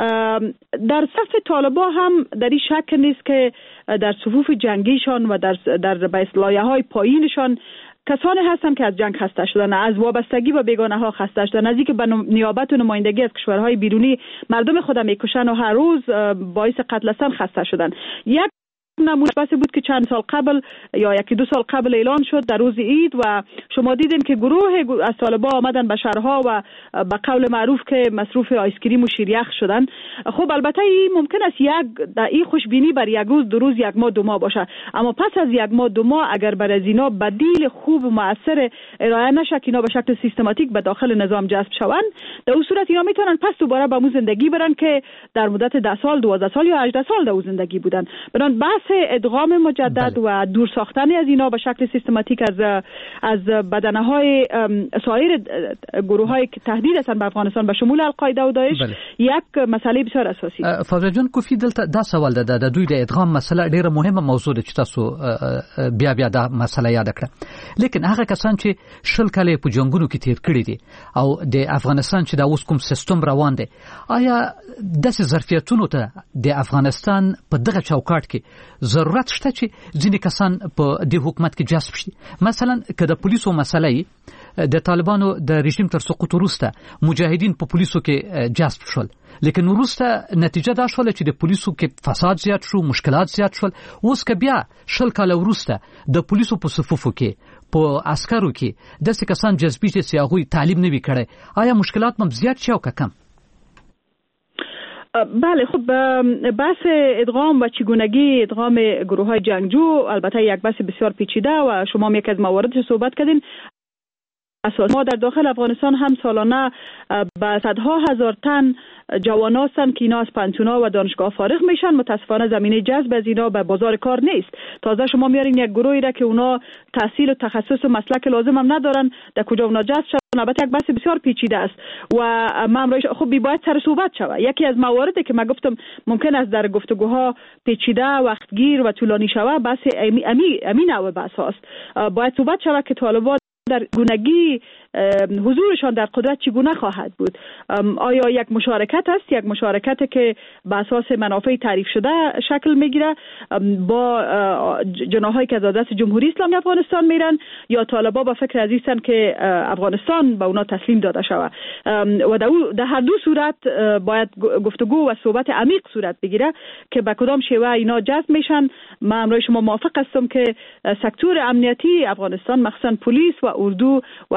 در صف طالبان هم در این شک نیست که در صفوف جنگیشان و در در به لایه‌های پایینشان کسانی هستند که از جنگ خسته شدن، از وابستگی و بیگانه ها خسته شدن، نزدیک به نیابت و نمایندگی از کشورهای بیرونی مردم خود میکشن و هر روز باعث قتل هستن خسته شدن. یک نمونه بسی بود که چند سال قبل یا یکی دو سال قبل اعلان شد در روز عید و شما دیدین که گروه از طالبان آمدن به شهرها و به قول معروف که مصروف آیسکریم و شیریخ شدن. خب البته این ممکن است یک در این خوشبینی بر یک روز دو روز یک ماه دو ماه باشه، اما پس از یک ماه دو ماه اگر بر از اینا بدیل خوب و مؤثر ارائه نشه که اینا به شکل سیستماتیک به داخل نظام جذب شوند، در اون صورت اینا میتونن پس دوباره به مو زندگی برن که در مدت ده سال دوازده سال یا هجده سال در زندگی بودن. بنابراین بحث ادغام مجدد بله. و دور ساختن از اینا به شکل سیستماتیک از از بدنه‌های سایر گروه‌هایی که تهدید هستند به افغانستان به شمول القاعده و داعش بله. یک مسئله بسیار اساسی است. فاضل جان کوفی دلته دا سوال ده د دوی د ادغام مسله ډیره مهمه موضوع ده چې تاسو بیا بیا دا مسله یاد کړه، لیکن هغه کسان چې شل کاله په جنگونو کې تیر کړی دي او د افغانستان چې دا اوس کوم سیستم روان دی، آیا داسې ظرفیتونو ته د افغانستان په دغه چوکاټ کې ضرورت شته چې ځینې کسان په د حکومت کې جذب شي؟ مثلا که د پولیسو مسله د طالبانو د رژیم تر سقوط وروسته مجاهدین په پولیسو کې جذب شول، لیکن وروسته نتیجه دا شول چې د پولیسو کې فساد زیات شو، مشکلات زیات شول. اوس که بیا شل کاله وروسته د پولیسو په صفوفو کې په عسکرو کې داسې کسان جذبي چې هغوی تعلیم نه وي کړی، آیا مشکلات هم زیات شي او که کم؟ بله، خب بحث ادغام و چگونگی ادغام گروه های جنگجو البته یک بحث بسیار پیچیده و شما هم یک از مواردش صحبت کردین. اساس ما در داخل افغانستان هم سالانه به صدها هزار تن جوان هستند که اینا از پانتونا و دانشگاه فارغ میشن. متاسفانه زمینه جذب از اینا به بازار کار نیست. تازه شما میارین یک گروهی را که اونا تحصیل و تخصص و مسلک لازم هم ندارن، در کجا اونا جذب شدن؟ البته یک بحث بسیار پیچیده است و ما امروز خب باید سر صحبت شود. یکی از مواردی که من گفتم ممکن است در گفتگوها پیچیده، وقتگیر و طولانی شود، بحث امی امی امی نوع بحث است. باید صحبت شود که طالبان در گونگی حضورشان در قدرت چگونه خواهد بود. آیا یک مشارکت است، یک مشارکت که به اساس منافع تعریف شده شکل میگیره با جناحایی که از دست جمهوری اسلامی افغانستان میرن، یا طالبان با فکر عزیزن که افغانستان به اونا تسلیم داده شود؟ و در هر دو صورت باید گفتگو و صحبت عمیق صورت بگیره که به کدام شیوه اینا جذب میشن. من امروز شما موافق هستم که سکتور امنیتی افغانستان مخصوصا پلیس و اردو و امنیت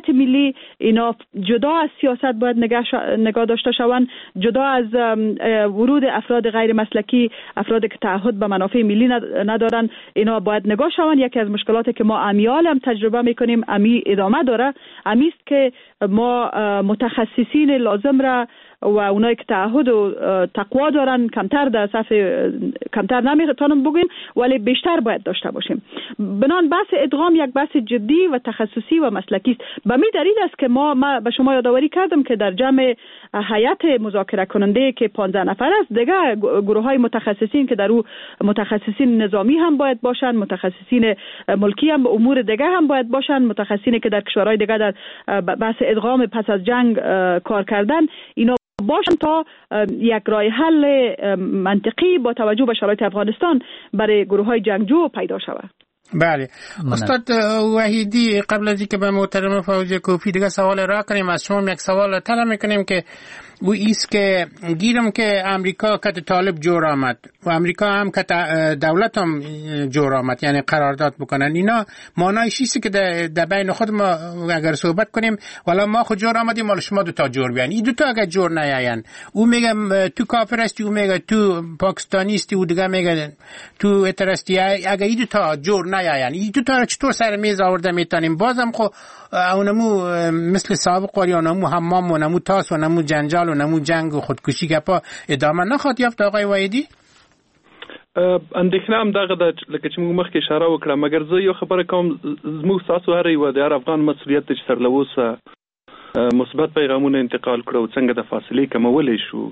امنیت ملی اینا جدا از سیاست باید نگاه داشته شوند، جدا از ورود افراد غیر مسلکی، افرادی که تعهد به منافع ملی ندارن، اینا باید نگاه شوند. یکی از مشکلاتی که ما امیال هم تجربه میکنیم امی ادامه داره، امی است که ما متخصصین لازم را و اونایی که تعهد و تقوا دارن کمتر در صف کمتر نمیتونم بگیم، ولی بیشتر باید داشته باشیم. بنان بحث ادغام یک بحث جدی و تخصصی و مسلکی است. به می دلیل است که ما, ما به شما یادآوری کردم که در جمع هیئت مذاکره کننده که پانزده نفر است، دیگه گروه های متخصصین که در او متخصصین نظامی هم باید باشن، متخصصین ملکی هم امور دیگه هم باید باشن، متخصصین که در کشورهای دیگه در بحث ادغام پس از جنگ کار کردن، اینا باشن تا یک راه حل منطقی با توجه به شرایط افغانستان برای گروه های جنگجو پیدا شود. بله استاد وحیدی، قبل از اینکه به محترم فوزیه کوفی دیگه سوال را کنیم، از شما یک سوال طلب میکنیم که او ایست که گیرم که امریکا کت طالب جور آمد و امریکا هم کت دولت هم جور آمد، یعنی قرارداد بکنن، اینا معنای چیزی که در بین خود ما اگر صحبت کنیم والا ما خود جور آمدیم مال شما دو تا جور بیان، این دو تا اگر جور نیاین، او میگه تو کافر هستی، او میگه تو پاکستانی هستی، او دیگه میگه تو اترستی، اگر این دو تا جور نیاین، این دو تا را چطور سر میز آورده میتونیم؟ بازم خو اونمو مثل سابق ولی اونمو حمام و نمو تاس و نمو جنجال و نمو جنگ و خودکشی گپا ادامه نخواد یافت آقای وحیدی؟ اندېښنه هم دغه ده لکه چې موږ مخکې اشاره وکړه، مګر زه یو خبره کوم، زموږ ستاسو هر یو د هر افغان مسؤلیت دی چې تر اوسه مثبت پیغامونه انتقال کړو، څنګه د فاصلې کمولی شو.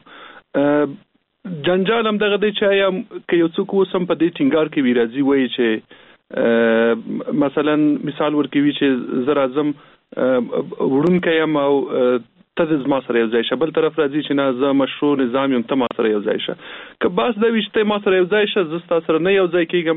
جنجال هم دغه دی چې آیا که یو څوک اوس هم په دې ټینګار کوي راځي وایي چې مثلا مثال ورکوي چې زه راځم وړونکی یم او ته د زما سره یو ځای شه، بل طرف راځي چې نه زه مشروع نظام یم ته ما سره یو ځای شه. که بحث دا وي چې ته ما سره یو ځای شه زه ستا سره نه یو ځای کېږم،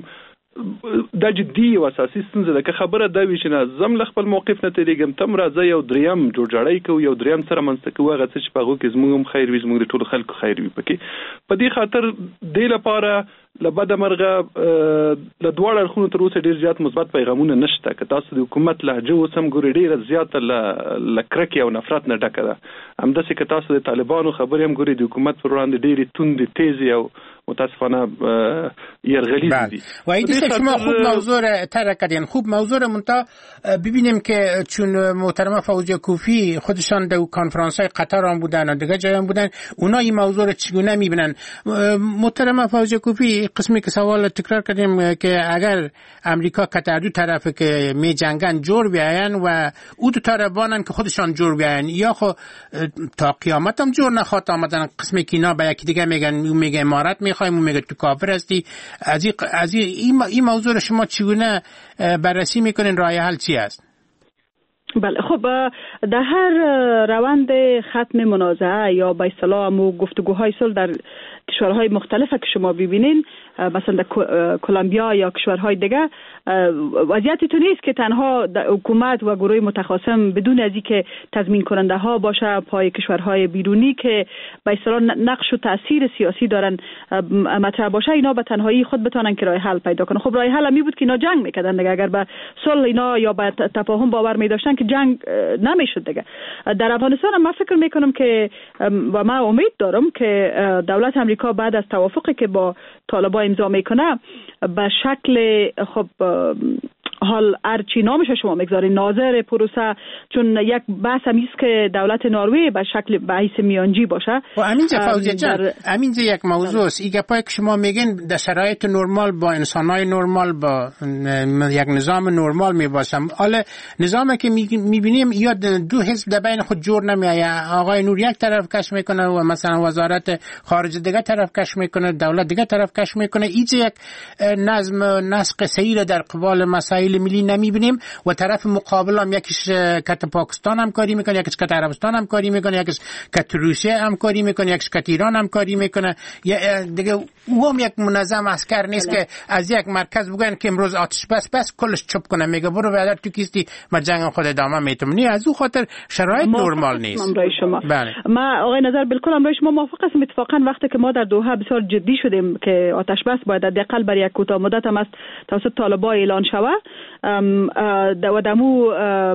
دا جدي او اساسي ستونزه ده. که خبره دا وي چې نه زم له خپل موقف نه تېرېږم، ته هم راځه یو دریم جوړجاړی کوو، یو دریم سره منځته کوو، هغه څه چې په هغو کې زموږ هم خیر وي، زموږ د ټولو خلکو خیر وي پکې. په دې خاطر دې لپاره له بده مرغه له دواړو اړخونو تر اوسه ډېر زیات مثبت پیغامونه نشته. که تاسو د حکومت لهجه اوس هم ګورئ ډېره زیاته له کرکې او نفرت نه ډکه ده. همداسې که تاسو د طالبانو خبرې هم ګورئ، د حکومت پر وړاندې ډېرې توندې تیزې او متاسفانه یرغلیزی دي. وحیدی صاحب شما خوب موضوع را طرح کردین، خوب موضوع را منتها ببینیم که چون محترمه فوزیه کوفی خودشان در کنفرانس های قطر هم بودن و دیگه جای هم بودن، اونا این موضوع را چگونه میبینن؟ محترمه فوزیه کوفی قسمی که سوال تکرار کردیم که اگر امریکا قطر دو طرف که می جنگن جور بیاین و او دو طرف بانن که خودشان جور بیاین، یا خو تا قیامت هم جور نخواد آمدن. قسمی که اینا به یکی دیگه میگن، میگه امارت میخوایم، میگه تو کافر هستی. از این از این این موضوع شما چگونه بررسی میکنین؟ راه حل چی است؟ بله خب در هر روند ختم منازعه یا به اصطلاح مو گفتگوهای صلح در کشورهای مختلفه که شما ببینین، مثلا در کلمبیا یا کشورهای دیگه، وضعیتی تو نیست که تنها حکومت و گروه متخاصم بدون از اینکه تضمین کننده ها باشه پای کشورهای بیرونی که به اصطلاح نقش و تاثیر سیاسی دارن مطرح باشه، اینا به تنهایی خود بتونن که راه حل پیدا کنن. خب راه حل می بود که اینا جنگ میکردن دیگه، اگر به صلح اینا یا به تفاهم باور می داشتن که جنگ نمیشد دیگه. در افغانستان من فکر میکنم که و من امید دارم که دولت امریکا بعد از توافقی که با طالبان امضا میکنه به شکل خب حال ارچی نامش شما میگذارین ناظر پروسه، چون یک بحث همیست که دولت نروژ به شکل بحث میانجی باشه. و همینجا فوزیه جان همینجا یک موضوع است. ایگه پای که شما میگین در شرایط نرمال با انسانای نرمال با یک نظام نرمال میباشم، حالا نظامی که میبینیم یا دو حزب در بین خود جور نمیآید، آقای نور یک طرف کش میکنه و مثلا وزارت خارجه دیگه طرف کش میکنه، دولت دیگه طرف کش میکنه، اینجا یک نظم نسق سیر در قبال مسائل ملی نمیبینیم و طرف مقابل هم یکیش کت پاکستان هم کاری میکنه، یکیش کت عربستان هم کاری میکنه، یکیش کت روسیه هم کاری میکنه، یکیش کت ایران هم کاری میکنه. دیگه او هم یک منظم عسکر نیست که از یک مرکز بگن که امروز آتش بس بس کلش چپ کنه، میگه برو برادر تو کیستی ما جنگ خود ادامه میتم. نه از او خاطر شرایط نرمال نیست. بله ما آقای نظر بالکل امروز ما موافق هستیم. اتفاقا وقتی که ما در دوحه بسیار جدی شدیم که آتش بس باید حداقل برای یک کوتاه مدت هم است توسط طالبان اعلان شود، د ودمو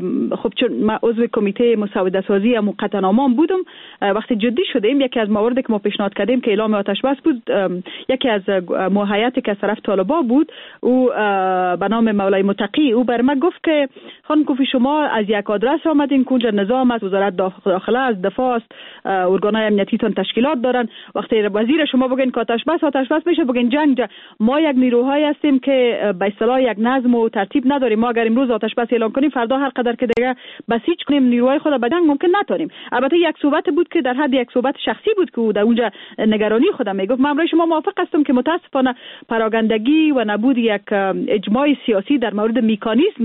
خب چون ما عضو کمیته مسوده سازی و قطعنامه بودم وقتی جدی شدیم یکی از مواردی که ما پیشنهاد کردیم که اعلام آتش بس بود یکی از موهیاتی که از طرف طالبا بود او به نام مولای متقی او بر ما گفت که خانم کوفی شما از یک آدرس آمدین که اونجا نظام است وزارت داخله است دفاع است ارگانهای امنیتیتون تشکیلات دارن وقتی وزیر شما بگین که آتش بس آتش بس میشه بگین جنگ ما یک نیروهایی هستیم که به اصطلاح یک نظم و ترتیب نداریم ما اگر امروز آتش بس اعلام کنیم فردا هر قدر که دیگه بسیج کنیم نیروهای خود به جنگ ممکن نتونیم البته یک صحبت بود که در حد یک صحبت شخصی بود که او در اونجا نگرانی خودم میگفت من برای شما موافق هستم که متاسفانه پراگندگی و نبود یک اجماع سیاسی در مورد مکانیزم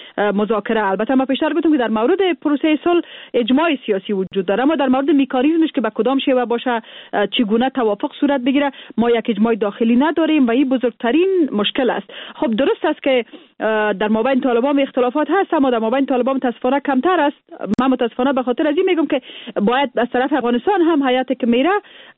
مذاکره البته ما پیشتر گفتم که در مورد پروسه صلح اجماع سیاسی وجود داره اما در مورد مکانیزمش که به کدام شیوه باشه چگونه توافق صورت بگیره ما یک اجماع داخلی نداریم و این بزرگترین مشکل است خب درست است که در مابین طالبان اختلافات هست اما در مابین طالبان متاسفانه کمتر است من متاسفانه به خاطر از این میگم که باید از طرف افغانستان هم حیاتی که میره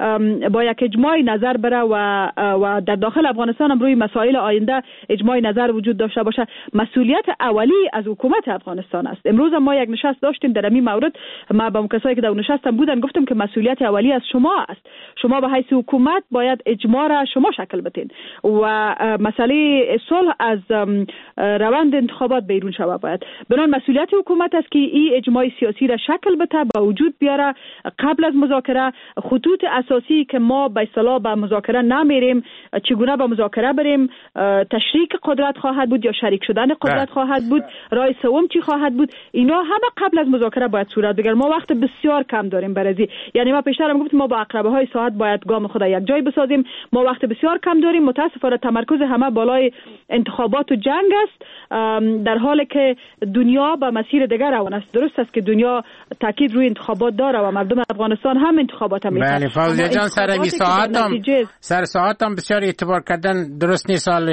با یک اجماع نظر بره و و در داخل افغانستان هم روی مسائل آینده اجماع نظر وجود داشته باشه مسئولیت اولی از حکومت افغانستان است امروز ما یک نشست داشتیم در این مورد ما با کسایی که در نشستم بودن گفتم که مسئولیت اولی از شما است شما به حیث حکومت باید اجماع را شما شکل بدین و مسئله صلح از روند انتخابات بیرون شود باید بنابراین مسئولیت حکومت است که این اجماع سیاسی را شکل بده با وجود بیاره قبل از مذاکره خطوط اساسی که ما به اصطلاح به مذاکره نمیریم چگونه به مذاکره بریم تشریک قدرت خواهد بود یا شریک شدن قدرت خواهد بود راه سوم چی خواهد بود اینا همه قبل از مذاکره باید صورت بگیره ما وقت بسیار کم داریم برای یعنی ما پیشتر هم گفتیم ما با اقربه های ساعت باید گام خود یک جای بسازیم ما وقت بسیار کم داریم متاسفانه تمرکز همه بالای انتخابات و جنگ است در حالی که دنیا به مسیر دیگر روان است درست است که دنیا تاکید روی انتخابات داره و مردم افغانستان هم انتخابات هم میکنن بله فوزیه جان سر این ساعت هم سر ساعت هم بسیار اعتبار کردن درست نیست سال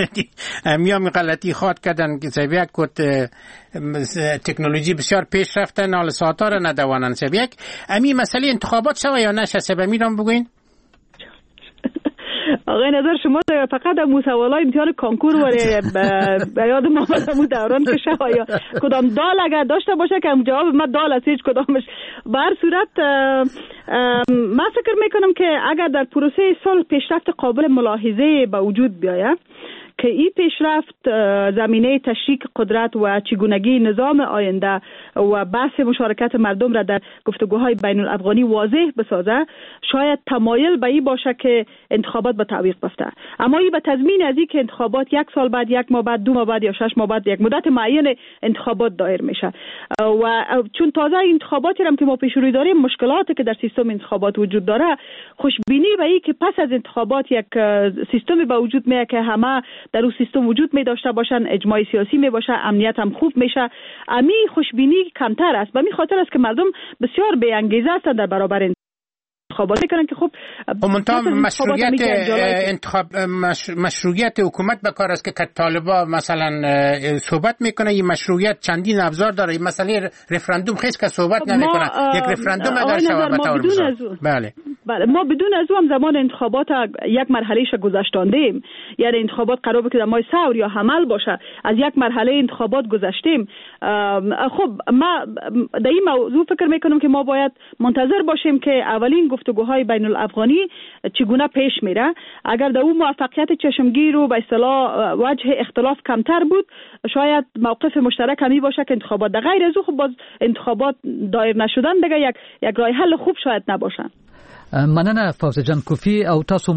میام غلطی خواد کردن که سبیک کت تکنولوژی بسیار پیش رفتن حال ساعت ها را ندوانن سبیک امی مسئله انتخابات شوه یا نشه سبب میرم بگوین آقای نظر شما فقط مو سوالای امتحان کانکور و به یاد ما مو دوران که شما یا کدام دال اگر داشته باشه که جواب ما دال است هیچ کدامش به هر صورت من فکر میکنم که اگر در پروسه صلح پیشرفت قابل ملاحظه به وجود بیاید که این پیشرفت زمینه تشریک قدرت و چگونگی نظام آینده و بحث مشارکت مردم را در گفتگوهای بین الافغانی واضح بسازه شاید تمایل به این باشه که انتخابات به تعویق بیفته اما این به تضمین از این که انتخابات یک سال بعد یک ماه بعد دو ماه بعد یا شش ماه بعد یک مدت معین انتخابات دایر میشه و چون تازه انتخاباتی هم که ما پیش روی داریم مشکلاتی که در سیستم انتخابات وجود داره خوشبینی به این که پس از انتخابات یک سیستمی به وجود میاد که همه در اون سیستم وجود می داشته باشن اجماع سیاسی می باشه امنیت هم خوب میشه امی خوشبینی کمتر است به می خاطر است که مردم بسیار بی انگیزه هستند در برابر انتخابات میکنن که خب منتها مشروعیت انتخاب مش... مشروعیت حکومت به کار است که طالبا مثلا صحبت میکنه این مشروعیت چندین ابزار داره این مسئله رفراندوم خیلی که صحبت نمیکنه یک رفراندوم اگر شود به طور مثال بله بله ما بدون از او هم زمان انتخابات یک مرحله ش گذشتاندیم یعنی انتخابات قرار بود که در ماه ثور یا حمل باشه از یک مرحله انتخابات گذشتیم خب ما در این موضوع فکر میکنم که ما باید منتظر باشیم که اولین گفتگوهای بین الافغانی چگونه پیش میره اگر در اون موفقیت چشمگیر و به اصطلاح وجه اختلاف کمتر بود شاید موقف مشترک همی باشه که انتخابات در غیر از او خب باز انتخابات دایر نشدن دیگه یک یک راه حل خوب شاید نباشن مننه فوزیه جان کوفی او تاسو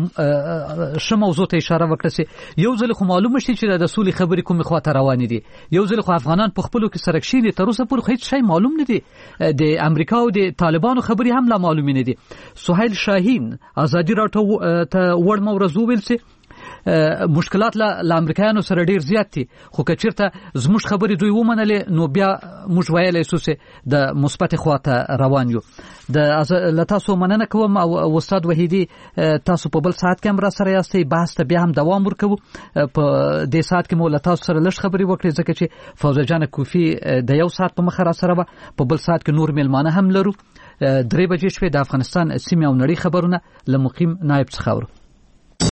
ش موضوع ته اشاره وکړه یو ځل خو معلومه شي چې د سولې خبرې کومې خواته روانې دي یو ځل خو افغانان په خپلو کې سره کښیني تر اوسه پورې هیڅ شی معلوم نه دي د امریکا او د طالبانو خبرې هم لا معلومې نه دي سهیل شاهین ازادي راډیو ته وړ موضوع ویل سي مشکلات له امریکایانو سره ډیر زیات دي خو که چیرته زموږ خبرې دوی ومنلې نو بیا موږ ویلی سو چې د مثبت خواته روان یو د له تاسو مننه کوم او استاد وحیدي تاسو په بل ساعت کې هم را سره یاستئ بحث ته بیا هم دوام ورکوو په دې ساعت کې مو له تاسو سره لږ خبرې وکړې ځکه چې فوزیه جان کوفي د یو ساعت په مخه را سره وه په بل ساعت کې نور میلمانه هم لرو درې بجې شوې د افغانستان سیمې او نړۍ خبرونه له مقیم نایب څخه اورو